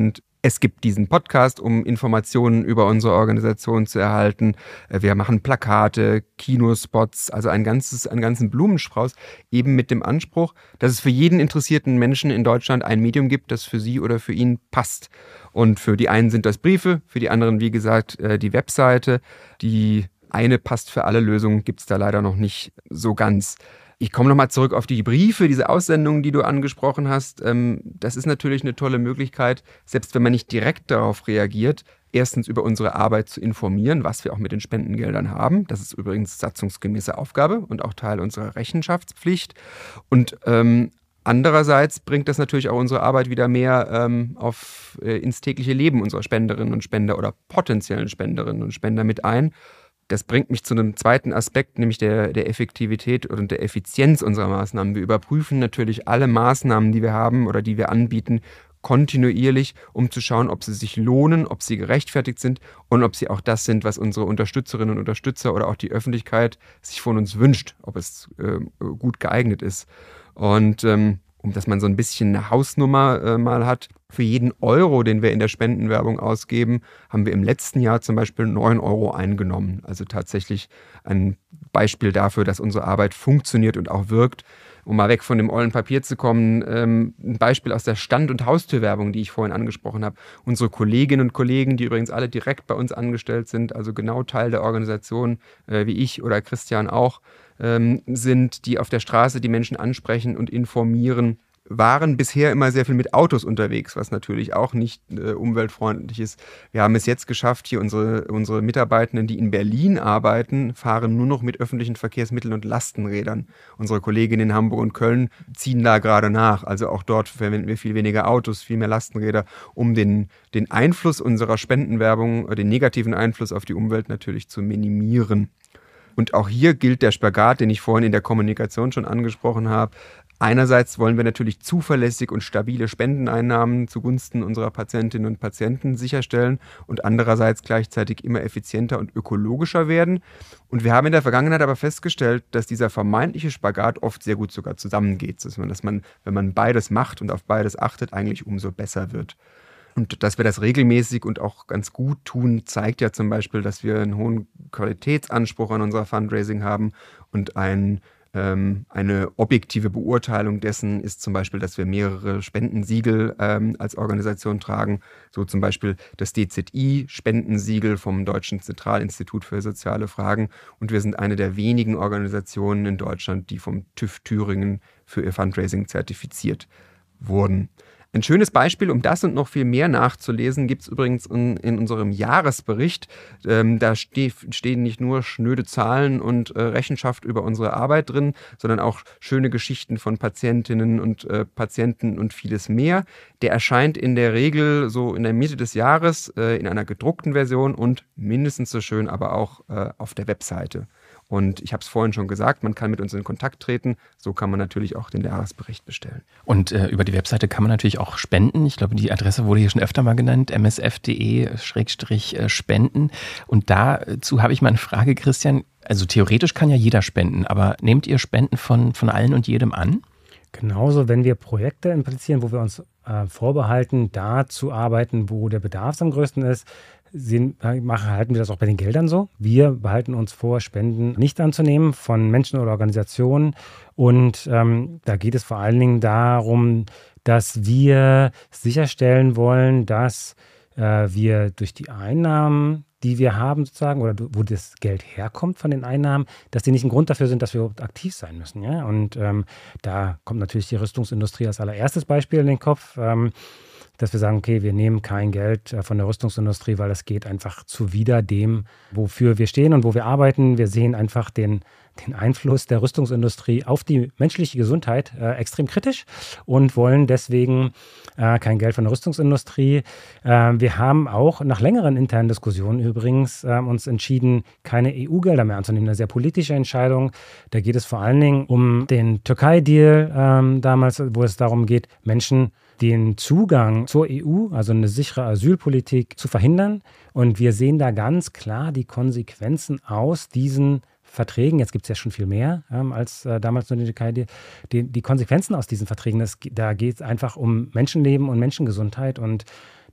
Es gibt diesen Podcast, um Informationen über unsere Organisation zu erhalten. Wir machen Plakate, Kinospots, also ein ganzes, einen ganzen Blumenstrauß, eben mit dem Anspruch, dass es für jeden interessierten Menschen in Deutschland ein Medium gibt, das für sie oder für ihn passt. Und für die einen sind das Briefe, für die anderen, wie gesagt, die Webseite. Die eine passt für alle Lösung, gibt es da leider noch nicht so ganz. Ich komme nochmal zurück auf die Briefe, diese Aussendungen, die du angesprochen hast. Das ist natürlich eine tolle Möglichkeit, selbst wenn man nicht direkt darauf reagiert, erstens über unsere Arbeit zu informieren, was wir auch mit den Spendengeldern haben. Das ist übrigens satzungsgemäße Aufgabe und auch Teil unserer Rechenschaftspflicht. Und ähm, andererseits bringt das natürlich auch unsere Arbeit wieder mehr ähm, auf, äh, ins tägliche Leben unserer Spenderinnen und Spender oder potenziellen Spenderinnen und Spender mit ein. Das bringt mich zu einem zweiten Aspekt, nämlich der, der Effektivität und der Effizienz unserer Maßnahmen. Wir überprüfen natürlich alle Maßnahmen, die wir haben oder die wir anbieten, kontinuierlich, um zu schauen, ob sie sich lohnen, ob sie gerechtfertigt sind und ob sie auch das sind, was unsere Unterstützerinnen und Unterstützer oder auch die Öffentlichkeit sich von uns wünscht, ob es äh, gut geeignet ist. Und ähm, um dass man so ein bisschen eine Hausnummer äh, mal hat, für jeden Euro, den wir in der Spendenwerbung ausgeben, haben wir im letzten Jahr zum Beispiel neun Euro eingenommen. Also tatsächlich ein Beispiel dafür, dass unsere Arbeit funktioniert und auch wirkt. Um mal weg von dem ollen Papier zu kommen, ähm, ein Beispiel aus der Stand- und Haustürwerbung, die ich vorhin angesprochen habe. Unsere Kolleginnen und Kollegen, die übrigens alle direkt bei uns angestellt sind, also genau Teil der Organisation, äh, wie ich oder Christian auch, ähm, sind, die auf der Straße die Menschen ansprechen und informieren, waren bisher immer sehr viel mit Autos unterwegs, was natürlich auch nicht äh, umweltfreundlich ist. Wir haben es jetzt geschafft, hier unsere, unsere Mitarbeitenden, die in Berlin arbeiten, fahren nur noch mit öffentlichen Verkehrsmitteln und Lastenrädern. Unsere Kolleginnen in Hamburg und Köln ziehen da gerade nach. Also auch dort verwenden wir viel weniger Autos, viel mehr Lastenräder, um den, den Einfluss unserer Spendenwerbung, den negativen Einfluss auf die Umwelt natürlich zu minimieren. Und auch hier gilt der Spagat, den ich vorhin in der Kommunikation schon angesprochen habe. Einerseits wollen wir natürlich zuverlässig und stabile Spendeneinnahmen zugunsten unserer Patientinnen und Patienten sicherstellen und andererseits gleichzeitig immer effizienter und ökologischer werden. Und wir haben in der Vergangenheit aber festgestellt, dass dieser vermeintliche Spagat oft sehr gut sogar zusammengeht, dass man, dass man, wenn man beides macht und auf beides achtet, eigentlich umso besser wird. Und dass wir das regelmäßig und auch ganz gut tun, zeigt ja zum Beispiel, dass wir einen hohen Qualitätsanspruch an unser Fundraising haben und ein ähm, eine objektive Beurteilung dessen ist zum Beispiel, dass wir mehrere Spendensiegel ähm, als Organisation tragen, so zum Beispiel das D Z I-Spendensiegel vom Deutschen Zentralinstitut für soziale Fragen und wir sind eine der wenigen Organisationen in Deutschland, die vom TÜV Thüringen für ihr Fundraising zertifiziert wurden. Ein schönes Beispiel, um das und noch viel mehr nachzulesen, gibt es übrigens in, in unserem Jahresbericht. Ähm, da ste- stehen nicht nur schnöde Zahlen und äh, Rechenschaft über unsere Arbeit drin, sondern auch schöne Geschichten von Patientinnen und äh, Patienten und vieles mehr. Der erscheint in der Regel so in der Mitte des Jahres äh, in einer gedruckten Version und mindestens so schön aber auch äh, auf der Webseite. Und ich habe es vorhin schon gesagt, man kann mit uns in Kontakt treten. So kann man natürlich auch den Jahresbericht bestellen. Und äh, über die Webseite kann man natürlich auch spenden. Ich glaube, die Adresse wurde hier schon öfter mal genannt, m s f punkt d e slash spenden. Und dazu habe ich mal eine Frage, Christian. Also theoretisch kann ja jeder spenden, aber nehmt ihr Spenden von, von allen und jedem an? Genauso, wenn wir Projekte implizieren, wo wir uns äh, vorbehalten, da zu arbeiten, wo der Bedarf am größten ist, Sehen, machen, halten wir das auch bei den Geldern so. Wir behalten uns vor, Spenden nicht anzunehmen von Menschen oder Organisationen. Und ähm, da geht es vor allen Dingen darum, dass wir sicherstellen wollen, dass äh, wir durch die Einnahmen, die wir haben sozusagen, oder wo das Geld herkommt von den Einnahmen, dass die nicht ein Grund dafür sind, dass wir überhaupt aktiv sein müssen. Ja? Und ähm, da kommt natürlich die Rüstungsindustrie als allererstes Beispiel in den Kopf. Ähm, dass wir sagen, okay, wir nehmen kein Geld von der Rüstungsindustrie, weil das geht einfach zuwider dem, wofür wir stehen und wo wir arbeiten. Wir sehen einfach den, den Einfluss der Rüstungsindustrie auf die menschliche Gesundheit äh, extrem kritisch und wollen deswegen äh, kein Geld von der Rüstungsindustrie. Äh, wir haben auch nach längeren internen Diskussionen übrigens äh, uns entschieden, keine E U-Gelder mehr anzunehmen. Eine sehr politische Entscheidung. Da geht es vor allen Dingen um den Türkei-Deal äh, damals, wo es darum geht, Menschen den Zugang zur E U, also eine sichere Asylpolitik, zu verhindern. Und wir sehen da ganz klar die Konsequenzen aus diesen Verträgen. Jetzt gibt es ja schon viel mehr ähm, als äh, damals nur die Türkei. Die, die, die Konsequenzen aus diesen Verträgen, das, da geht es einfach um Menschenleben und Menschengesundheit. Und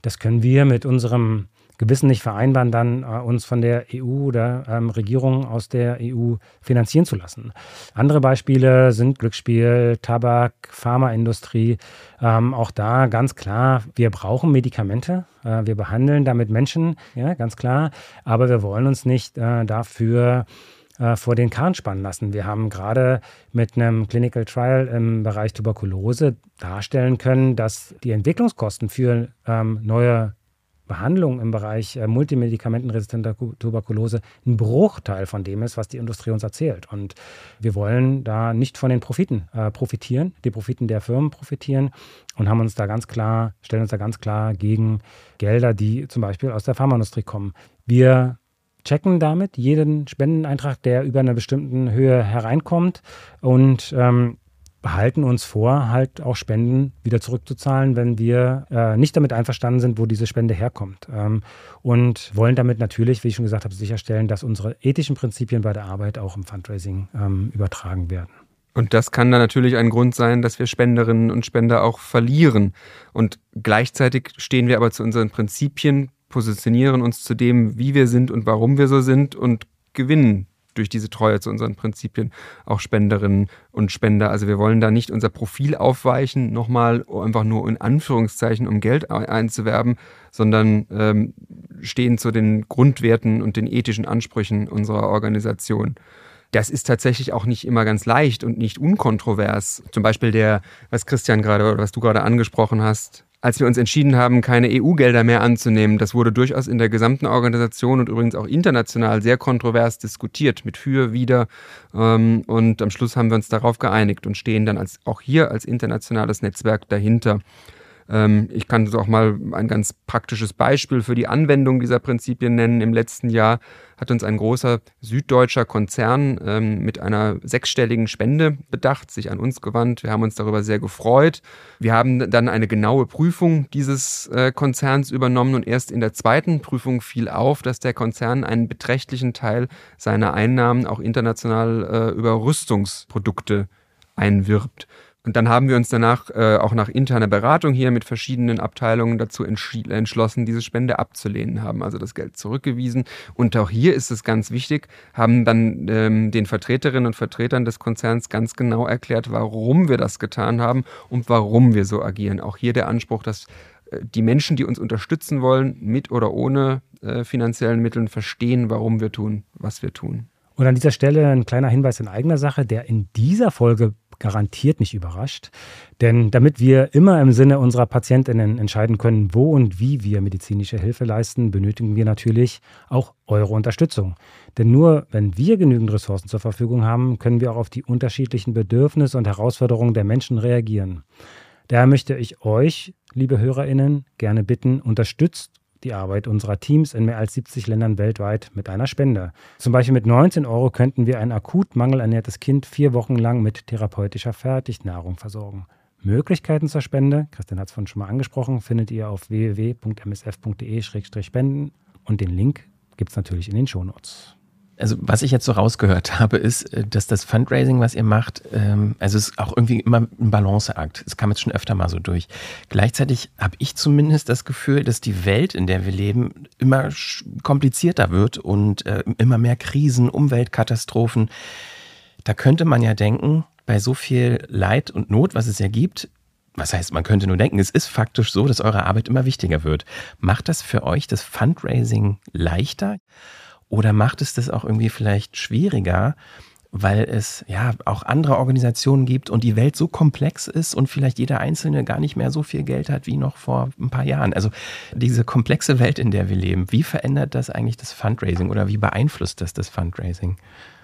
Das können wir mit unserem Gewissen nicht vereinbaren, dann äh, uns von der E U oder ähm, Regierung aus der E U finanzieren zu lassen. Andere Beispiele sind Glücksspiel, Tabak, Pharmaindustrie. Ähm, auch da ganz klar, wir brauchen Medikamente. Äh, wir behandeln damit Menschen, ja, ganz klar. Aber wir wollen uns nicht äh, dafür äh, vor den Karren spannen lassen. Wir haben gerade mit einem Clinical Trial im Bereich Tuberkulose darstellen können, dass die Entwicklungskosten für ähm, neue Behandlung im Bereich äh, multimedikamentenresistenter Tuberkulose ein Bruchteil von dem ist, was die Industrie uns erzählt. Und wir wollen da nicht von den Profiten äh, profitieren, die Profiten der Firmen profitieren und haben uns da ganz klar, stellen uns da ganz klar gegen Gelder, die zum Beispiel aus der Pharmaindustrie kommen. Wir checken damit jeden Spendeneintrag, der über eine bestimmte Höhe hereinkommt und ähm, behalten uns vor, halt auch Spenden wieder zurückzuzahlen, wenn wir äh, nicht damit einverstanden sind, wo diese Spende herkommt. Ähm, und wollen damit natürlich, wie ich schon gesagt habe, sicherstellen, dass unsere ethischen Prinzipien bei der Arbeit auch im Fundraising ähm, übertragen werden. Und das kann dann natürlich ein Grund sein, dass wir Spenderinnen und Spender auch verlieren. Und gleichzeitig stehen wir aber zu unseren Prinzipien, positionieren uns zu dem, wie wir sind und warum wir so sind und gewinnen durch diese Treue zu unseren Prinzipien auch Spenderinnen und Spender. Also wir wollen da nicht unser Profil aufweichen, nochmal einfach nur in Anführungszeichen, um Geld einzuwerben, sondern ähm, stehen zu den Grundwerten und den ethischen Ansprüchen unserer Organisation. Das ist tatsächlich auch nicht immer ganz leicht und nicht unkontrovers. Zum Beispiel der, was Christian gerade oder was du gerade angesprochen hast, als wir uns entschieden haben, keine E U-Gelder mehr anzunehmen, das wurde durchaus in der gesamten Organisation und übrigens auch international sehr kontrovers diskutiert, mit für, wider. Ähm, und am Schluss haben wir uns darauf geeinigt und stehen dann als, auch hier als internationales Netzwerk dahinter. Ähm, ich kann so auch mal ein ganz praktisches Beispiel für die Anwendung dieser Prinzipien nennen. Im letzten Jahr hat uns ein großer süddeutscher Konzern ähm, mit einer sechsstelligen Spende bedacht, sich an uns gewandt. Wir haben uns darüber sehr gefreut. Wir haben dann eine genaue Prüfung dieses äh, Konzerns übernommen und erst in der zweiten Prüfung fiel auf, dass der Konzern einen beträchtlichen Teil seiner Einnahmen auch international äh, über Rüstungsprodukte einwirbt. Und dann haben wir uns danach äh, auch nach interner Beratung hier mit verschiedenen Abteilungen dazu entschi- entschlossen, diese Spende abzulehnen, haben also das Geld zurückgewiesen. Und auch hier ist es ganz wichtig, haben dann ähm, den Vertreterinnen und Vertretern des Konzerns ganz genau erklärt, warum wir das getan haben und warum wir so agieren. Auch hier der Anspruch, dass äh, die Menschen, die uns unterstützen wollen, mit oder ohne äh, finanziellen Mitteln, verstehen, warum wir tun, was wir tun. Und an dieser Stelle ein kleiner Hinweis in eigener Sache, der in dieser Folge garantiert nicht überrascht. Denn damit wir immer im Sinne unserer PatientInnen entscheiden können, wo und wie wir medizinische Hilfe leisten, benötigen wir natürlich auch eure Unterstützung. Denn nur wenn wir genügend Ressourcen zur Verfügung haben, können wir auch auf die unterschiedlichen Bedürfnisse und Herausforderungen der Menschen reagieren. Daher möchte ich euch, liebe HörerInnen, gerne bitten, unterstützt die Arbeit unserer Teams in mehr als siebzig Ländern weltweit mit einer Spende. Zum Beispiel mit neunzehn Euro könnten wir ein akut mangelernährtes Kind vier Wochen lang mit therapeutischer Fertignahrung versorgen. Möglichkeiten zur Spende, Christian hat es vorhin schon mal angesprochen, findet ihr auf w w w punkt m s f punkt d e slash spenden und den Link gibt es natürlich in den Shownotes. Also was ich jetzt so rausgehört habe, ist, dass das Fundraising, was ihr macht, ähm, also es ist auch irgendwie immer ein Balanceakt. Es kam jetzt schon öfter mal so durch. Gleichzeitig habe ich zumindest das Gefühl, dass die Welt, in der wir leben, immer komplizierter wird und äh, immer mehr Krisen, Umweltkatastrophen. Da könnte man ja denken, bei so viel Leid und Not, was es ja gibt, was heißt, man könnte nur denken, es ist faktisch so, dass eure Arbeit immer wichtiger wird. Macht das für euch das Fundraising leichter? Oder macht es das auch irgendwie vielleicht schwieriger, weil es ja auch andere Organisationen gibt und die Welt so komplex ist und vielleicht jeder Einzelne gar nicht mehr so viel Geld hat wie noch vor ein paar Jahren? Also diese komplexe Welt, in der wir leben, wie verändert das eigentlich das Fundraising oder wie beeinflusst das das Fundraising?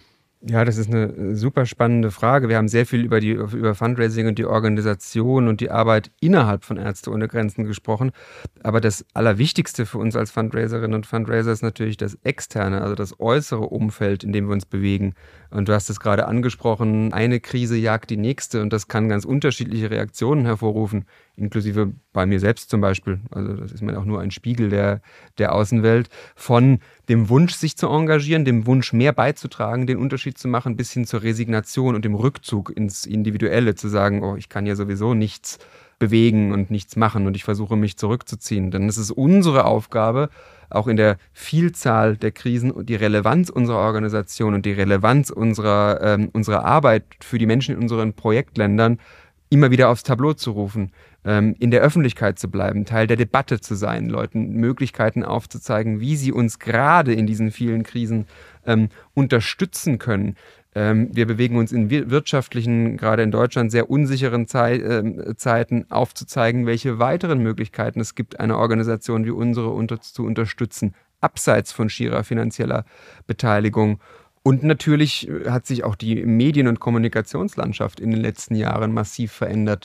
Ja, das ist eine super spannende Frage. Wir haben sehr viel über die über Fundraising und die Organisation und die Arbeit innerhalb von Ärzte ohne Grenzen gesprochen. Aber das Allerwichtigste für uns als Fundraiserinnen und Fundraiser ist natürlich das externe, also das äußere Umfeld, in dem wir uns bewegen. Und du hast es gerade angesprochen, eine Krise jagt die nächste und das kann ganz unterschiedliche Reaktionen hervorrufen, inklusive bei mir selbst zum Beispiel. Also das ist mir auch nur ein Spiegel der, der Außenwelt. Von dem Wunsch, sich zu engagieren, dem Wunsch, mehr beizutragen, den Unterschied zu machen, bis hin zur Resignation und dem Rückzug ins Individuelle, zu sagen, oh, ich kann ja sowieso nichts bewegen und nichts machen und ich versuche mich zurückzuziehen. Denn es ist unsere Aufgabe, auch in der Vielzahl der Krisen und die Relevanz unserer Organisation und die Relevanz unserer, ähm, unserer Arbeit für die Menschen in unseren Projektländern immer wieder aufs Tableau zu rufen, ähm, in der Öffentlichkeit zu bleiben, Teil der Debatte zu sein, Leuten Möglichkeiten aufzuzeigen, wie sie uns gerade in diesen vielen Krisen ähm, unterstützen können. Ähm, wir bewegen uns in wirtschaftlichen, gerade in Deutschland, sehr unsicheren Zei- äh, Zeiten aufzuzeigen, welche weiteren Möglichkeiten es gibt, eine Organisation wie unsere unter- zu unterstützen, abseits von schierer finanzieller Beteiligung. Und natürlich hat sich auch die Medien- und Kommunikationslandschaft in den letzten Jahren massiv verändert.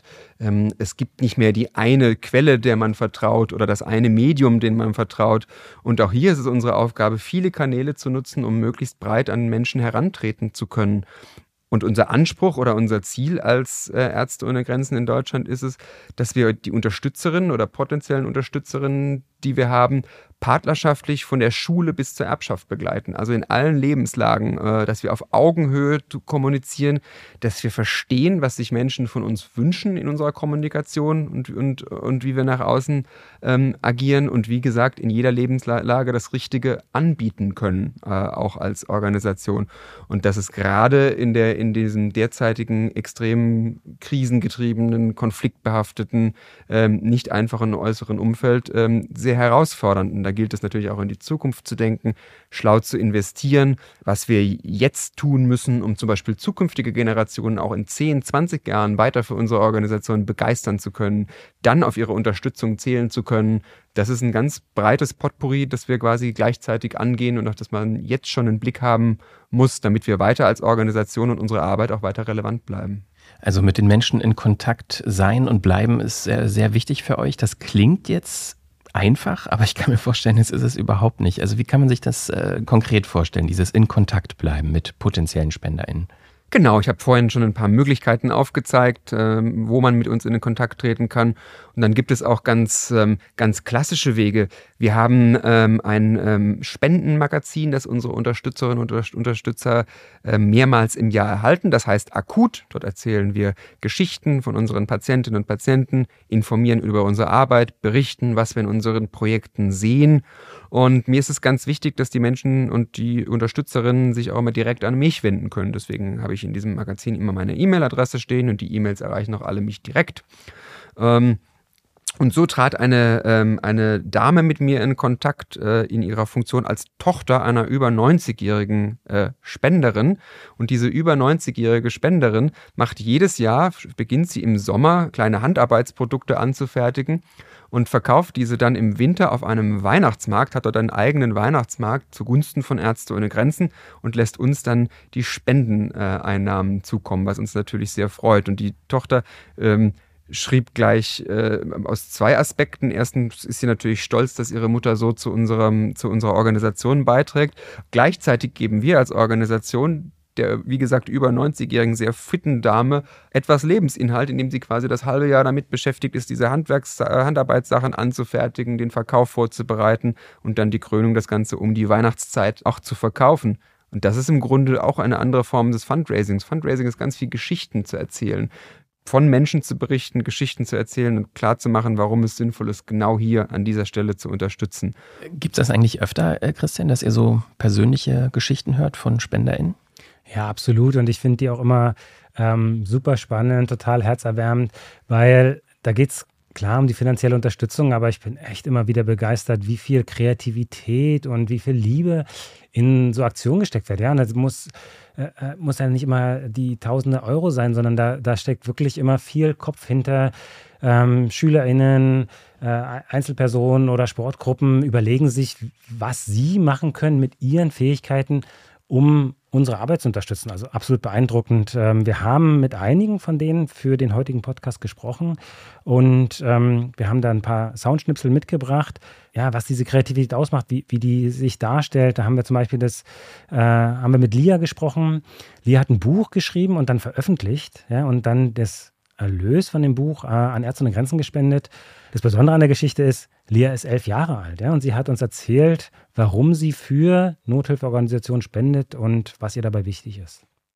Es gibt nicht mehr die eine Quelle, der man vertraut oder das eine Medium, dem man vertraut. Und auch hier ist es unsere Aufgabe, viele Kanäle zu nutzen, um möglichst breit an Menschen herantreten zu können. Und unser Anspruch oder unser Ziel als äh, Ärzte ohne Grenzen in Deutschland ist es, dass wir die Unterstützerinnen oder potenziellen Unterstützerinnen, die wir haben, partnerschaftlich von der Schule bis zur Erbschaft begleiten. Also in allen Lebenslagen, äh, dass wir auf Augenhöhe kommunizieren, dass wir verstehen, was sich Menschen von uns wünschen in unserer Kommunikation und, und, und wie wir nach außen ähm, agieren und wie gesagt, in jeder Lebenslage das Richtige anbieten können, äh, auch als Organisation. Und das ist gerade in der in diesem derzeitigen extrem krisengetriebenen, konfliktbehafteten, ähm, nicht einfachen äußeren Umfeld ähm, sehr herausfordernd. Und da gilt es natürlich auch in die Zukunft zu denken, schlau zu investieren, was wir jetzt tun müssen, um zum Beispiel zukünftige Generationen auch in zehn, zwanzig Jahren weiter für unsere Organisation begeistern zu können, dann auf ihre Unterstützung zählen zu können. Das ist ein ganz breites Potpourri, das wir quasi gleichzeitig angehen und auf das man jetzt schon einen Blick haben muss, damit wir weiter als Organisation und unsere Arbeit auch weiter relevant bleiben. Also mit den Menschen in Kontakt sein und bleiben ist sehr, sehr wichtig für euch. Das klingt jetzt einfach, aber ich kann mir vorstellen, es ist es überhaupt nicht. Also wie kann man sich das äh, konkret vorstellen, dieses in Kontakt bleiben mit potenziellen SpenderInnen? Genau, ich habe vorhin schon ein paar Möglichkeiten aufgezeigt, ähm, wo man mit uns in den Kontakt treten kann. Und dann gibt es auch ganz, ähm, ganz klassische Wege. Wir haben ähm, ein ähm, Spendenmagazin, das unsere Unterstützerinnen und Unterstützer äh, mehrmals im Jahr erhalten. Das heißt akut. Dort erzählen wir Geschichten von unseren Patientinnen und Patienten, informieren über unsere Arbeit, berichten, was wir in unseren Projekten sehen. Und mir ist es ganz wichtig, dass die Menschen und die Unterstützerinnen sich auch immer direkt an mich wenden können. Deswegen habe ich in diesem Magazin immer meine E-Mail-Adresse stehen und die E-Mails erreichen auch alle mich direkt. Ähm, Und so trat eine, ähm, eine Dame mit mir in Kontakt äh, in ihrer Funktion als Tochter einer über neunzigjährigen äh, Spenderin. Und diese über neunzigjährige Spenderin macht jedes Jahr, beginnt sie im Sommer, kleine Handarbeitsprodukte anzufertigen und verkauft diese dann im Winter auf einem Weihnachtsmarkt, hat dort einen eigenen Weihnachtsmarkt zugunsten von Ärzte ohne Grenzen und lässt uns dann die Spendeneinnahmen äh, zukommen, was uns natürlich sehr freut. Und die Tochter ähm, schrieb gleich äh, aus zwei Aspekten. Erstens ist sie natürlich stolz, dass ihre Mutter so zu, unserem, zu unserer Organisation beiträgt. Gleichzeitig geben wir als Organisation der, wie gesagt, über neunzigjährigen, sehr fitten Dame etwas Lebensinhalt, indem sie quasi das halbe Jahr damit beschäftigt ist, diese Handwerks-, Handarbeitssachen anzufertigen, den Verkauf vorzubereiten und dann die Krönung, das Ganze um die Weihnachtszeit auch zu verkaufen. Und das ist im Grunde auch eine andere Form des Fundraisings. Fundraising ist ganz viel Geschichten zu erzählen, von Menschen zu berichten, Geschichten zu erzählen und klarzumachen, warum es sinnvoll ist, genau hier an dieser Stelle zu unterstützen. Gibt es das eigentlich öfter, Christian, dass ihr so persönliche Geschichten hört von SpenderInnen? Ja, absolut. Und ich finde die auch immer ähm, super spannend, total herzerwärmend, weil da geht es klar um die finanzielle Unterstützung, aber ich bin echt immer wieder begeistert, wie viel Kreativität und wie viel Liebe in so Aktionen gesteckt wird. Ja, und das muss, äh, muss ja nicht immer die tausende Euro sein, sondern da, da steckt wirklich immer viel Kopf hinter. Ähm, SchülerInnen, äh, Einzelpersonen oder Sportgruppen überlegen sich, was sie machen können mit ihren Fähigkeiten, um unsere Arbeit zu unterstützen. Also absolut beeindruckend. Wir haben mit einigen von denen für den heutigen Podcast gesprochen und ähm, wir haben da ein paar Soundschnipsel mitgebracht, ja, was diese Kreativität ausmacht, wie, wie die sich darstellt. Da haben wir zum Beispiel das, äh, haben wir mit Lia gesprochen. Lia hat ein Buch geschrieben und dann veröffentlicht, ja, und dann das Erlös von dem Buch äh, an Ärzte ohne Grenzen gespendet. Das Besondere an der Geschichte ist, Lia ist elf Jahre alt, ja, und sie hat uns erzählt, warum sie für Nothilfeorganisationen spendet und was ihr dabei wichtig ist.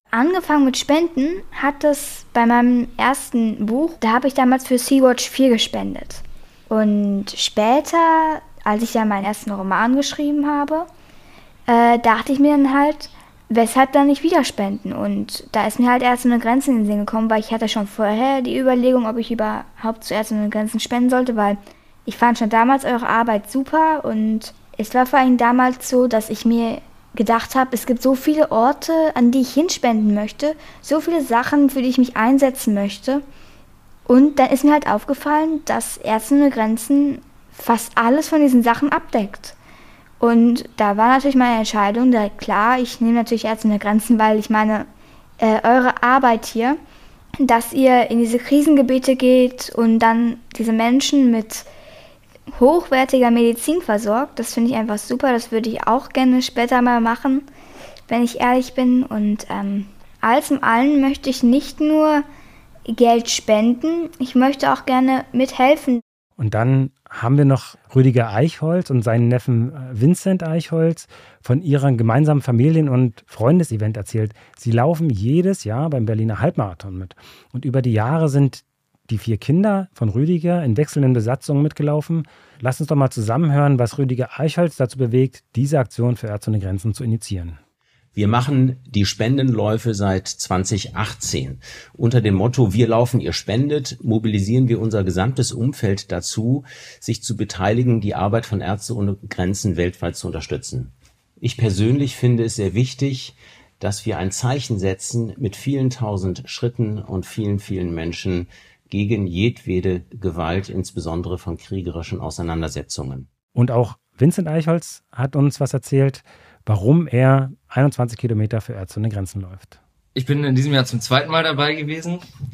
Angefangen mit Spenden hat es bei meinem ersten Buch, da habe ich damals für Sea-Watch vier gespendet. Und später, als ich ja meinen ersten Roman geschrieben habe, äh, dachte ich mir dann halt, weshalb dann nicht wieder spenden? Und da ist mir halt Ärzte ohne Grenzen in den Sinn gekommen, weil ich hatte schon vorher die Überlegung, ob ich überhaupt zu Ärzte ohne Grenzen spenden sollte, weil ich fand schon damals eure Arbeit super und es war vor allem damals so, dass ich mir gedacht habe, es gibt so viele Orte, an die ich hinspenden möchte, so viele Sachen, für die ich mich einsetzen möchte. Und dann ist mir halt aufgefallen, dass Ärzte ohne Grenzen fast alles von diesen Sachen abdeckt. Und da war natürlich meine Entscheidung, da klar, ich nehme natürlich Ärzte ohne Grenzen, weil ich meine, äh, eure Arbeit hier, dass ihr in diese Krisengebiete geht und dann diese Menschen mit hochwertiger Medizin versorgt. Das finde ich einfach super. Das würde ich auch gerne später mal machen, wenn ich ehrlich bin. Und ähm, alles in allem möchte ich nicht nur Geld spenden, ich möchte auch gerne mithelfen. Und dann haben wir noch Rüdiger Eichholz und seinen Neffen Vincent Eichholz von ihrem gemeinsamen Familien- und Freundesevent erzählt. Sie laufen jedes Jahr beim Berliner Halbmarathon mit. Und über die Jahre sind die vier Kinder von Rüdiger in wechselnden Besatzungen mitgelaufen. Lass uns doch mal zusammenhören, was Rüdiger Eichholz dazu bewegt, diese Aktion für Ärzte ohne Grenzen zu initiieren. Wir machen die Spendenläufe seit zwanzig achtzehn. Unter dem Motto "Wir laufen, ihr spendet" mobilisieren wir unser gesamtes Umfeld dazu, sich zu beteiligen, die Arbeit von Ärzte ohne Grenzen weltweit zu unterstützen. Ich persönlich finde es sehr wichtig, dass wir ein Zeichen setzen mit vielen tausend Schritten und vielen, vielen Menschen gegen jedwede Gewalt, insbesondere von kriegerischen Auseinandersetzungen. Und auch Vincent Eichholz hat uns was erzählt, warum er einundzwanzig Kilometer für Ärzte ohne Grenzen läuft. Ich bin in diesem Jahr zum zweiten Mal dabei gewesen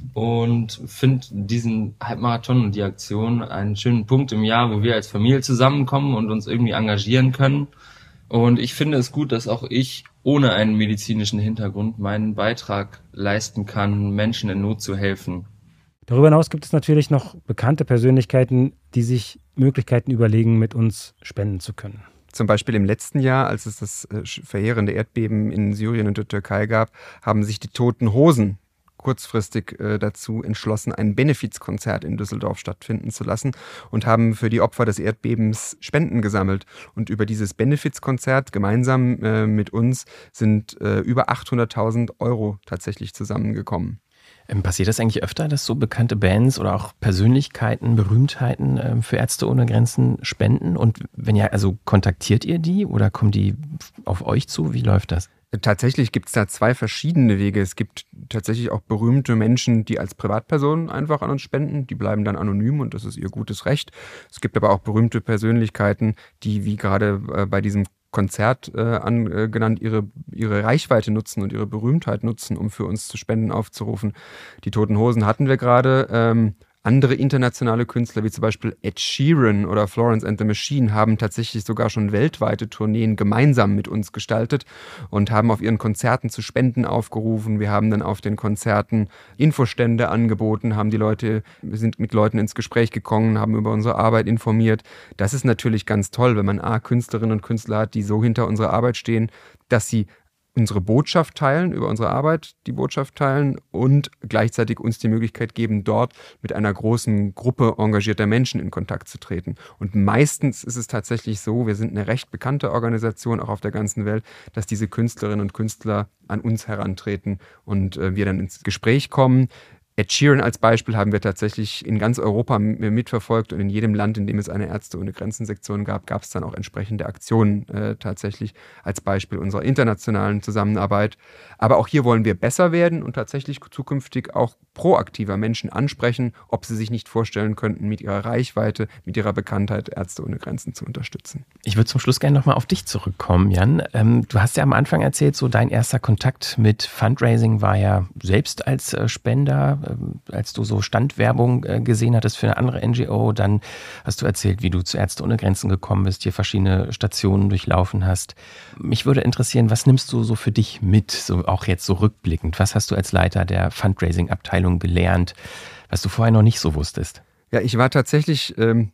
und finde diesen Halbmarathon und die Aktion einen schönen Punkt im Jahr, wo wir als Familie zusammenkommen und uns irgendwie engagieren können. Und ich finde es gut, dass auch ich ohne einen medizinischen Hintergrund meinen Beitrag leisten kann, Menschen in Not zu helfen. Darüber hinaus gibt es natürlich noch bekannte Persönlichkeiten, die sich Möglichkeiten überlegen, mit uns spenden zu können. Zum Beispiel im letzten Jahr, als es das verheerende Erdbeben in Syrien und der Türkei gab, haben sich die Toten Hosen kurzfristig äh, dazu entschlossen, ein Benefizkonzert in Düsseldorf stattfinden zu lassen und haben für die Opfer des Erdbebens Spenden gesammelt. Und über dieses Benefizkonzert gemeinsam äh, mit uns sind äh, über achthunderttausend Euro tatsächlich zusammengekommen. Passiert das eigentlich öfter, dass so bekannte Bands oder auch Persönlichkeiten, Berühmtheiten äh, für Ärzte ohne Grenzen spenden? Und wenn ja, also kontaktiert ihr die oder kommen die auf euch zu? Wie läuft das? Tatsächlich gibt es da zwei verschiedene Wege. Es gibt tatsächlich auch berühmte Menschen, die als Privatpersonen einfach an uns spenden. Die bleiben dann anonym und das ist ihr gutes Recht. Es gibt aber auch berühmte Persönlichkeiten, die wie gerade äh, bei diesem Konzert äh, angenannt, ihre, ihre Reichweite nutzen und ihre Berühmtheit nutzen, um für uns zu Spenden aufzurufen. Die Toten Hosen hatten wir gerade. Ähm, andere internationale Künstler, wie zum Beispiel Ed Sheeran oder Florence and the Machine, haben tatsächlich sogar schon weltweite Tourneen gemeinsam mit uns gestaltet und haben auf ihren Konzerten zu Spenden aufgerufen. Wir haben dann auf den Konzerten Infostände angeboten, haben die Leute, wir sind mit Leuten ins Gespräch gekommen, haben über unsere Arbeit informiert. Das ist natürlich ganz toll, wenn man A, Künstlerinnen und Künstler hat, die so hinter unserer Arbeit stehen, dass sie unsere Botschaft teilen, über unsere Arbeit die Botschaft teilen und gleichzeitig uns die Möglichkeit geben, dort mit einer großen Gruppe engagierter Menschen in Kontakt zu treten. Und meistens ist es tatsächlich so, wir sind eine recht bekannte Organisation, auch auf der ganzen Welt, dass diese Künstlerinnen und Künstler an uns herantreten und äh, wir dann ins Gespräch kommen. Ed Sheeran als Beispiel haben wir tatsächlich in ganz Europa mitverfolgt und in jedem Land, in dem es eine Ärzte ohne Grenzen-Sektion gab, gab es dann auch entsprechende Aktionen äh, tatsächlich als Beispiel unserer internationalen Zusammenarbeit. Aber auch hier wollen wir besser werden und tatsächlich zukünftig auch proaktiver Menschen ansprechen, ob sie sich nicht vorstellen könnten, mit ihrer Reichweite, mit ihrer Bekanntheit Ärzte ohne Grenzen zu unterstützen. Ich würde zum Schluss gerne nochmal auf dich zurückkommen, Jan. Ähm, du hast ja am Anfang erzählt, so dein erster Kontakt mit Fundraising war ja selbst als äh, Spender, als du so Standwerbung gesehen hattest für eine andere N G O, dann hast du erzählt, wie du zu Ärzte ohne Grenzen gekommen bist, hier verschiedene Stationen durchlaufen hast. Mich würde interessieren, was nimmst du so für dich mit, so auch jetzt so rückblickend? Was hast du als Leiter der Fundraising-Abteilung gelernt, was du vorher noch nicht so wusstest? Ja, ich war tatsächlich ähm,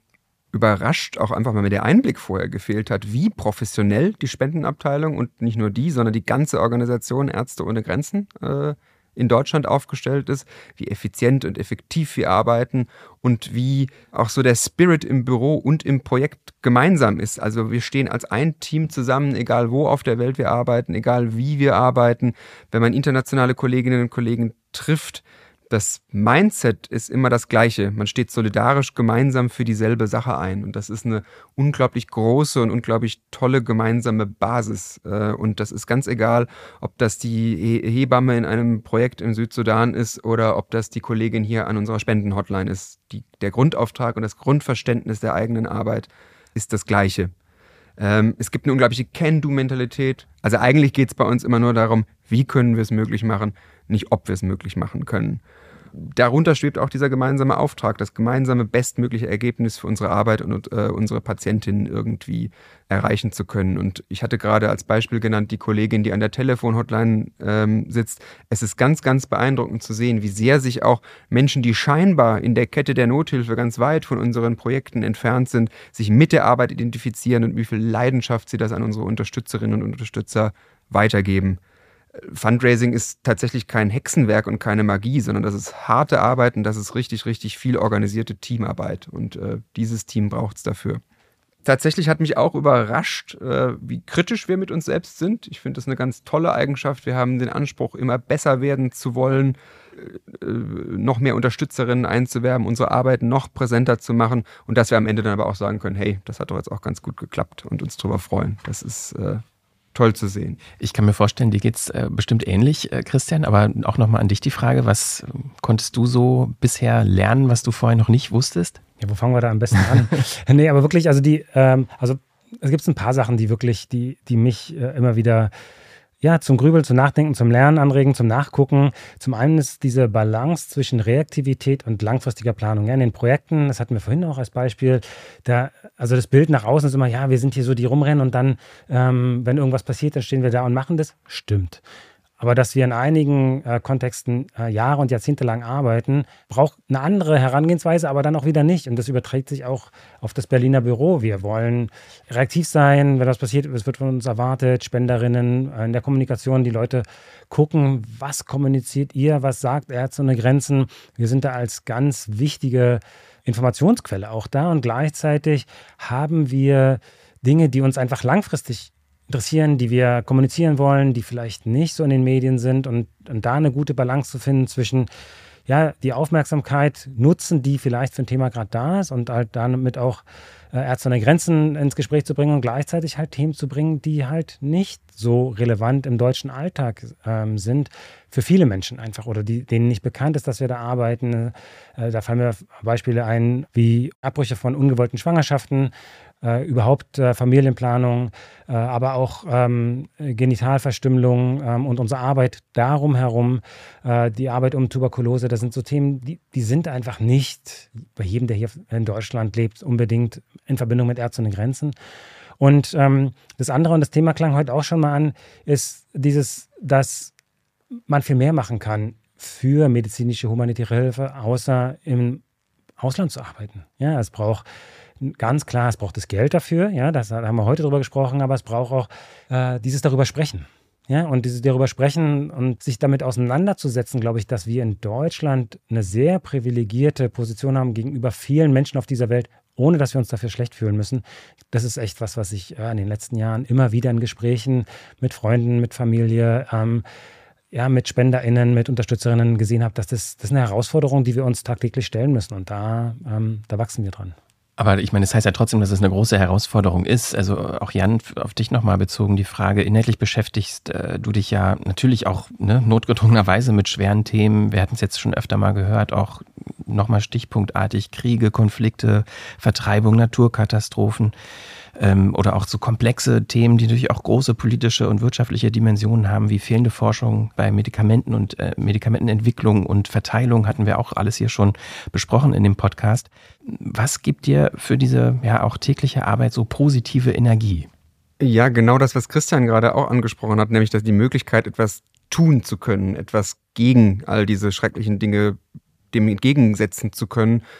überrascht, auch einfach mal mir der Einblick vorher gefehlt hat, wie professionell die Spendenabteilung und nicht nur die, sondern die ganze Organisation Ärzte ohne Grenzen äh, in Deutschland aufgestellt ist, wie effizient und effektiv wir arbeiten und wie auch so der Spirit im Büro und im Projekt gemeinsam ist. Also wir stehen als ein Team zusammen, egal wo auf der Welt wir arbeiten, egal wie wir arbeiten. Wenn man internationale Kolleginnen und Kollegen trifft, das Mindset ist immer das Gleiche. Man steht solidarisch gemeinsam für dieselbe Sache ein. Und das ist eine unglaublich große und unglaublich tolle gemeinsame Basis. Und das ist ganz egal, ob das die Hebamme in einem Projekt im Südsudan ist oder ob das die Kollegin hier an unserer Spendenhotline ist. Die, der Grundauftrag und das Grundverständnis der eigenen Arbeit ist das Gleiche. Ähm, es gibt eine unglaubliche Can-Do-Mentalität. Also eigentlich geht es bei uns immer nur darum, wie können wir es möglich machen, nicht ob wir es möglich machen können. Darunter schwebt auch dieser gemeinsame Auftrag, das gemeinsame bestmögliche Ergebnis für unsere Arbeit und äh, unsere Patientinnen irgendwie erreichen zu können. Und ich hatte gerade als Beispiel genannt die Kollegin, die an der Telefonhotline ähm, sitzt. Es ist ganz, ganz beeindruckend zu sehen, wie sehr sich auch Menschen, die scheinbar in der Kette der Nothilfe ganz weit von unseren Projekten entfernt sind, sich mit der Arbeit identifizieren und wie viel Leidenschaft sie das an unsere Unterstützerinnen und Unterstützer weitergeben. Fundraising ist tatsächlich kein Hexenwerk und keine Magie, sondern das ist harte Arbeit und das ist richtig, richtig viel organisierte Teamarbeit. Und äh, dieses Team braucht es dafür. Tatsächlich hat mich auch überrascht, äh, wie kritisch wir mit uns selbst sind. Ich finde das eine ganz tolle Eigenschaft. Wir haben den Anspruch, immer besser werden zu wollen, äh, noch mehr Unterstützerinnen einzuwerben, unsere Arbeit noch präsenter zu machen und dass wir am Ende dann aber auch sagen können, hey, das hat doch jetzt auch ganz gut geklappt und uns darüber freuen. Das ist äh, toll zu sehen. Ich kann mir vorstellen, dir geht's äh, bestimmt ähnlich, äh, Christian, aber auch nochmal an dich die Frage, was konntest du so bisher lernen, was du vorher noch nicht wusstest? Ja, wo fangen wir da am besten an? Nee, aber wirklich, also die, ähm, also es gibt ein paar Sachen, die wirklich, die, die mich äh, immer wieder ja, zum Grübeln, zum Nachdenken, zum Lernen anregen, zum Nachgucken. Zum einen ist diese Balance zwischen Reaktivität und langfristiger Planung. Ja, in den Projekten, das hatten wir vorhin auch als Beispiel, da, also das Bild nach außen ist immer, ja, wir sind hier so, die rumrennen und dann, ähm, wenn irgendwas passiert, dann stehen wir da und machen das. Stimmt. Aber dass wir in einigen äh, Kontexten äh, Jahre und Jahrzehnte lang arbeiten, braucht eine andere Herangehensweise, aber dann auch wieder nicht. Und das überträgt sich auch auf das Berliner Büro. Wir wollen reaktiv sein, wenn was passiert, es wird von uns erwartet, Spenderinnen äh, in der Kommunikation, die Leute gucken, was kommuniziert ihr, was sagt Ärzte ohne Grenzen. Wir sind da als ganz wichtige Informationsquelle auch da und gleichzeitig haben wir Dinge, die uns einfach langfristig interessieren, die wir kommunizieren wollen, die vielleicht nicht so in den Medien sind und, und da eine gute Balance zu finden zwischen ja, die Aufmerksamkeit nutzen, die vielleicht für ein Thema gerade da ist und halt damit auch äh, Ärzte ohne Grenzen ins Gespräch zu bringen und gleichzeitig halt Themen zu bringen, die halt nicht so relevant im deutschen Alltag ähm, sind für viele Menschen einfach oder die, denen nicht bekannt ist, dass wir da arbeiten. Äh, da fallen mir Beispiele ein wie Abbrüche von ungewollten Schwangerschaften, Äh, überhaupt äh, Familienplanung, äh, aber auch ähm, Genitalverstümmelung ähm, und unsere Arbeit darum herum, äh, die Arbeit um Tuberkulose, das sind so Themen, die, die sind einfach nicht bei jedem, der hier in Deutschland lebt, unbedingt in Verbindung mit Ärzte ohne Grenzen. Und ähm, das andere, und das Thema klang heute auch schon mal an, ist dieses, dass man viel mehr machen kann für medizinische humanitäre Hilfe, außer im Ausland zu arbeiten. Ja, es braucht ganz klar, es braucht das Geld dafür, ja, das da haben wir heute drüber gesprochen, aber es braucht auch äh, dieses darüber sprechen. Ja, und dieses darüber sprechen und sich damit auseinanderzusetzen, glaube ich, dass wir in Deutschland eine sehr privilegierte Position haben gegenüber vielen Menschen auf dieser Welt, ohne dass wir uns dafür schlecht fühlen müssen. Das ist echt was, was ich äh, in den letzten Jahren immer wieder in Gesprächen mit Freunden, mit Familie, ähm, ja, mit SpenderInnen, mit UnterstützerInnen gesehen habe, dass das, das ist eine Herausforderung, die wir uns tagtäglich stellen müssen. Und da, ähm, da wachsen wir dran. Aber ich meine, das heißt ja trotzdem, dass es eine große Herausforderung ist. Also auch Jan, auf dich nochmal bezogen die Frage, inhaltlich beschäftigst äh, du dich ja natürlich auch ne, notgedrungenerweise mit schweren Themen. Wir hatten es jetzt schon öfter mal gehört, auch nochmal stichpunktartig Kriege, Konflikte, Vertreibung, Naturkatastrophen ähm, oder auch so komplexe Themen, die natürlich auch große politische und wirtschaftliche Dimensionen haben, wie fehlende Forschung bei Medikamenten und äh, Medikamentenentwicklung und Verteilung, hatten wir auch alles hier schon besprochen in dem Podcast. Was gibt dir für diese ja auch tägliche Arbeit so positive Energie? Ja, genau das, was Christian gerade auch angesprochen hat, nämlich dass die Möglichkeit, etwas tun zu können, etwas gegen all diese schrecklichen Dinge dem entgegensetzen zu können,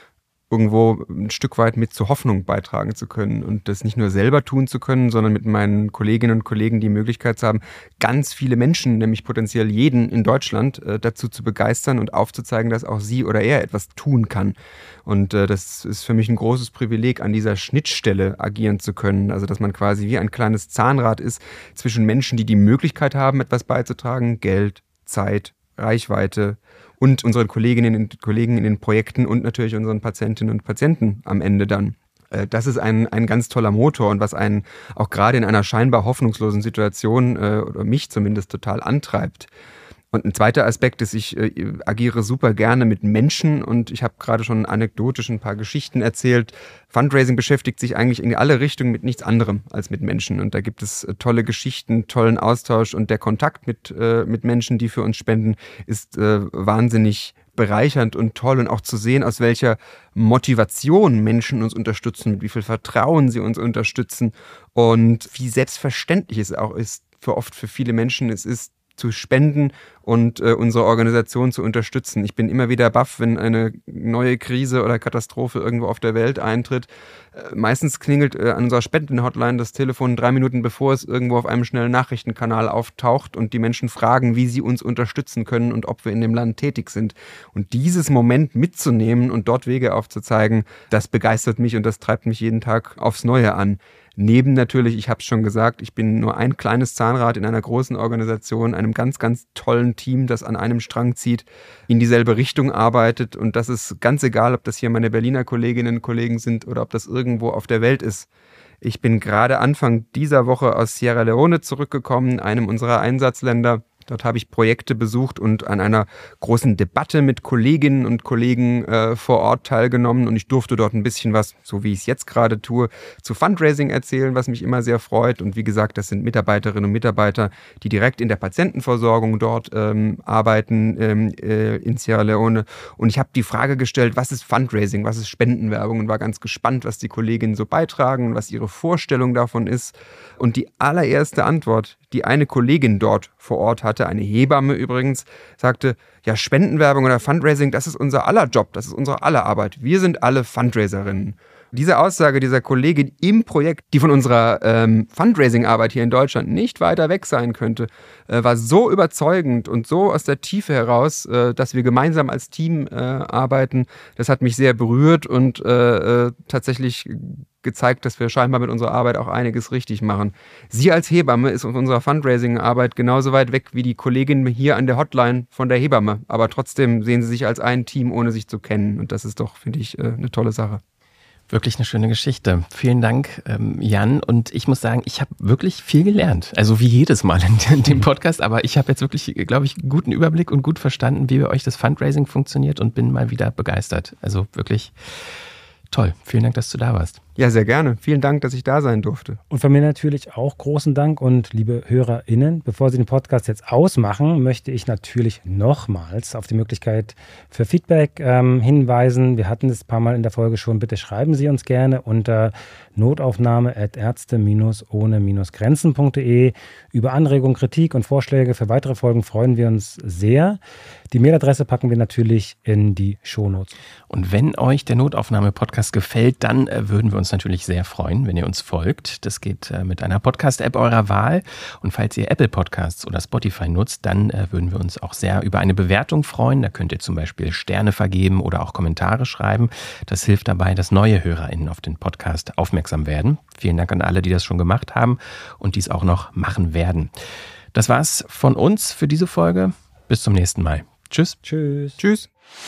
irgendwo ein Stück weit mit zur Hoffnung beitragen zu können und das nicht nur selber tun zu können, sondern mit meinen Kolleginnen und Kollegen die Möglichkeit zu haben, ganz viele Menschen, nämlich potenziell jeden in Deutschland, äh, dazu zu begeistern und aufzuzeigen, dass auch sie oder er etwas tun kann. Und äh, das ist für mich ein großes Privileg, an dieser Schnittstelle agieren zu können. Also dass man quasi wie ein kleines Zahnrad ist zwischen Menschen, die die Möglichkeit haben, etwas beizutragen, Geld, Zeit, Reichweite, und unseren Kolleginnen und Kollegen in den Projekten und natürlich unseren Patientinnen und Patienten am Ende dann. Das ist ein, ein ganz toller Motor und was einen auch gerade in einer scheinbar hoffnungslosen Situation, äh, oder mich zumindest, total antreibt. Und ein zweiter Aspekt ist, ich äh, agiere super gerne mit Menschen und ich habe gerade schon anekdotisch ein paar Geschichten erzählt. Fundraising beschäftigt sich eigentlich in alle Richtungen mit nichts anderem als mit Menschen. Und da gibt es äh, tolle Geschichten, tollen Austausch und der Kontakt mit, äh, mit Menschen, die für uns spenden, ist äh, wahnsinnig bereichernd und toll und auch zu sehen, aus welcher Motivation Menschen uns unterstützen, mit wie viel Vertrauen sie uns unterstützen und wie selbstverständlich es auch ist, für oft für viele Menschen es ist, zu spenden und äh, unsere Organisation zu unterstützen. Ich bin immer wieder baff, wenn eine neue Krise oder Katastrophe irgendwo auf der Welt eintritt. Äh, meistens klingelt äh, an unserer Spenden-Hotline das Telefon drei Minuten, bevor es irgendwo auf einem schnellen Nachrichtenkanal auftaucht und die Menschen fragen, wie sie uns unterstützen können und ob wir in dem Land tätig sind. Und dieses Moment mitzunehmen und dort Wege aufzuzeigen, das begeistert mich und das treibt mich jeden Tag aufs Neue an. Neben natürlich, ich habe es schon gesagt, ich bin nur ein kleines Zahnrad in einer großen Organisation, einem ganz, ganz tollen Team, das an einem Strang zieht, in dieselbe Richtung arbeitet. Und das ist ganz egal, ob das hier meine Berliner Kolleginnen und Kollegen sind oder ob das irgendwo auf der Welt ist. Ich bin gerade Anfang dieser Woche aus Sierra Leone zurückgekommen, einem unserer Einsatzländer. Dort habe ich Projekte besucht und an einer großen Debatte mit Kolleginnen und Kollegen äh, vor Ort teilgenommen und ich durfte dort ein bisschen was, so wie ich es jetzt gerade tue, zu Fundraising erzählen, was mich immer sehr freut. Und wie gesagt, das sind Mitarbeiterinnen und Mitarbeiter, die direkt in der Patientenversorgung dort ähm, arbeiten ähm, äh, in Sierra Leone. Und ich habe die Frage gestellt, was ist Fundraising, was ist Spendenwerbung und war ganz gespannt, was die Kolleginnen so beitragen, was ihre Vorstellung davon ist. Und die allererste Antwort, die eine Kollegin dort vor Ort hatte, eine Hebamme übrigens, sagte, ja, Spendenwerbung oder Fundraising, das ist unser aller Job, das ist unsere aller Arbeit. Wir sind alle Fundraiserinnen. Diese Aussage dieser Kollegin im Projekt, die von unserer ähm, Fundraising-Arbeit hier in Deutschland nicht weiter weg sein könnte, äh, war so überzeugend und so aus der Tiefe heraus, äh, dass wir gemeinsam als Team äh, arbeiten. Das hat mich sehr berührt und äh, äh, tatsächlich gezeigt, dass wir scheinbar mit unserer Arbeit auch einiges richtig machen. Sie als Hebamme ist auf unserer Fundraising-Arbeit genauso weit weg wie die Kollegin hier an der Hotline von der Hebamme. Aber trotzdem sehen sie sich als ein Team, ohne sich zu kennen. Und das ist doch, finde ich, äh, eine tolle Sache. Wirklich eine schöne Geschichte. Vielen Dank, ähm, Jan. Und ich muss sagen, ich habe wirklich viel gelernt. Also wie jedes Mal in dem Podcast. Aber ich habe jetzt wirklich, glaube ich, einen guten Überblick und gut verstanden, wie bei euch das Fundraising funktioniert und bin mal wieder begeistert. Also wirklich toll. Vielen Dank, dass du da warst. Ja, sehr gerne. Vielen Dank, dass ich da sein durfte. Und von mir natürlich auch großen Dank. Und liebe HörerInnen, bevor Sie den Podcast jetzt ausmachen, möchte ich natürlich nochmals auf die Möglichkeit für Feedback ähm, hinweisen. Wir hatten es ein paar Mal in der Folge schon. Bitte schreiben Sie uns gerne unter notaufnahme at ärzte ohne grenzen punkt de. Über Anregungen, Kritik und Vorschläge für weitere Folgen freuen wir uns sehr. Die Mailadresse packen wir natürlich in die Shownotes. Und wenn euch der Notaufnahme-Podcast gefällt, dann äh, würden wir uns natürlich sehr freuen, wenn ihr uns folgt. Das geht äh, mit einer Podcast-App eurer Wahl. Und falls ihr Apple Podcasts oder Spotify nutzt, dann äh, würden wir uns auch sehr über eine Bewertung freuen. Da könnt ihr zum Beispiel Sterne vergeben oder auch Kommentare schreiben. Das hilft dabei, dass neue HörerInnen auf den Podcast aufmerksam werden. Vielen Dank an alle, die das schon gemacht haben und dies auch noch machen werden. Das war's von uns für diese Folge. Bis zum nächsten Mal. Tschüss. Tschüss. Tschüss.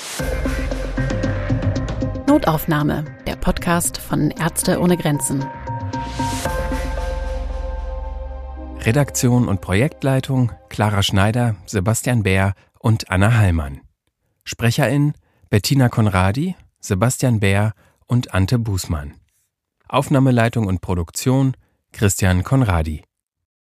Notaufnahme, der Podcast von Ärzte ohne Grenzen. Redaktion und Projektleitung Clara Schneider, Sebastian Bär und Anna Hallmann. SprecherInnen Bettina Conradi, Sebastian Bär und Ante Bußmann. Aufnahmeleitung und Produktion Christian Conradi.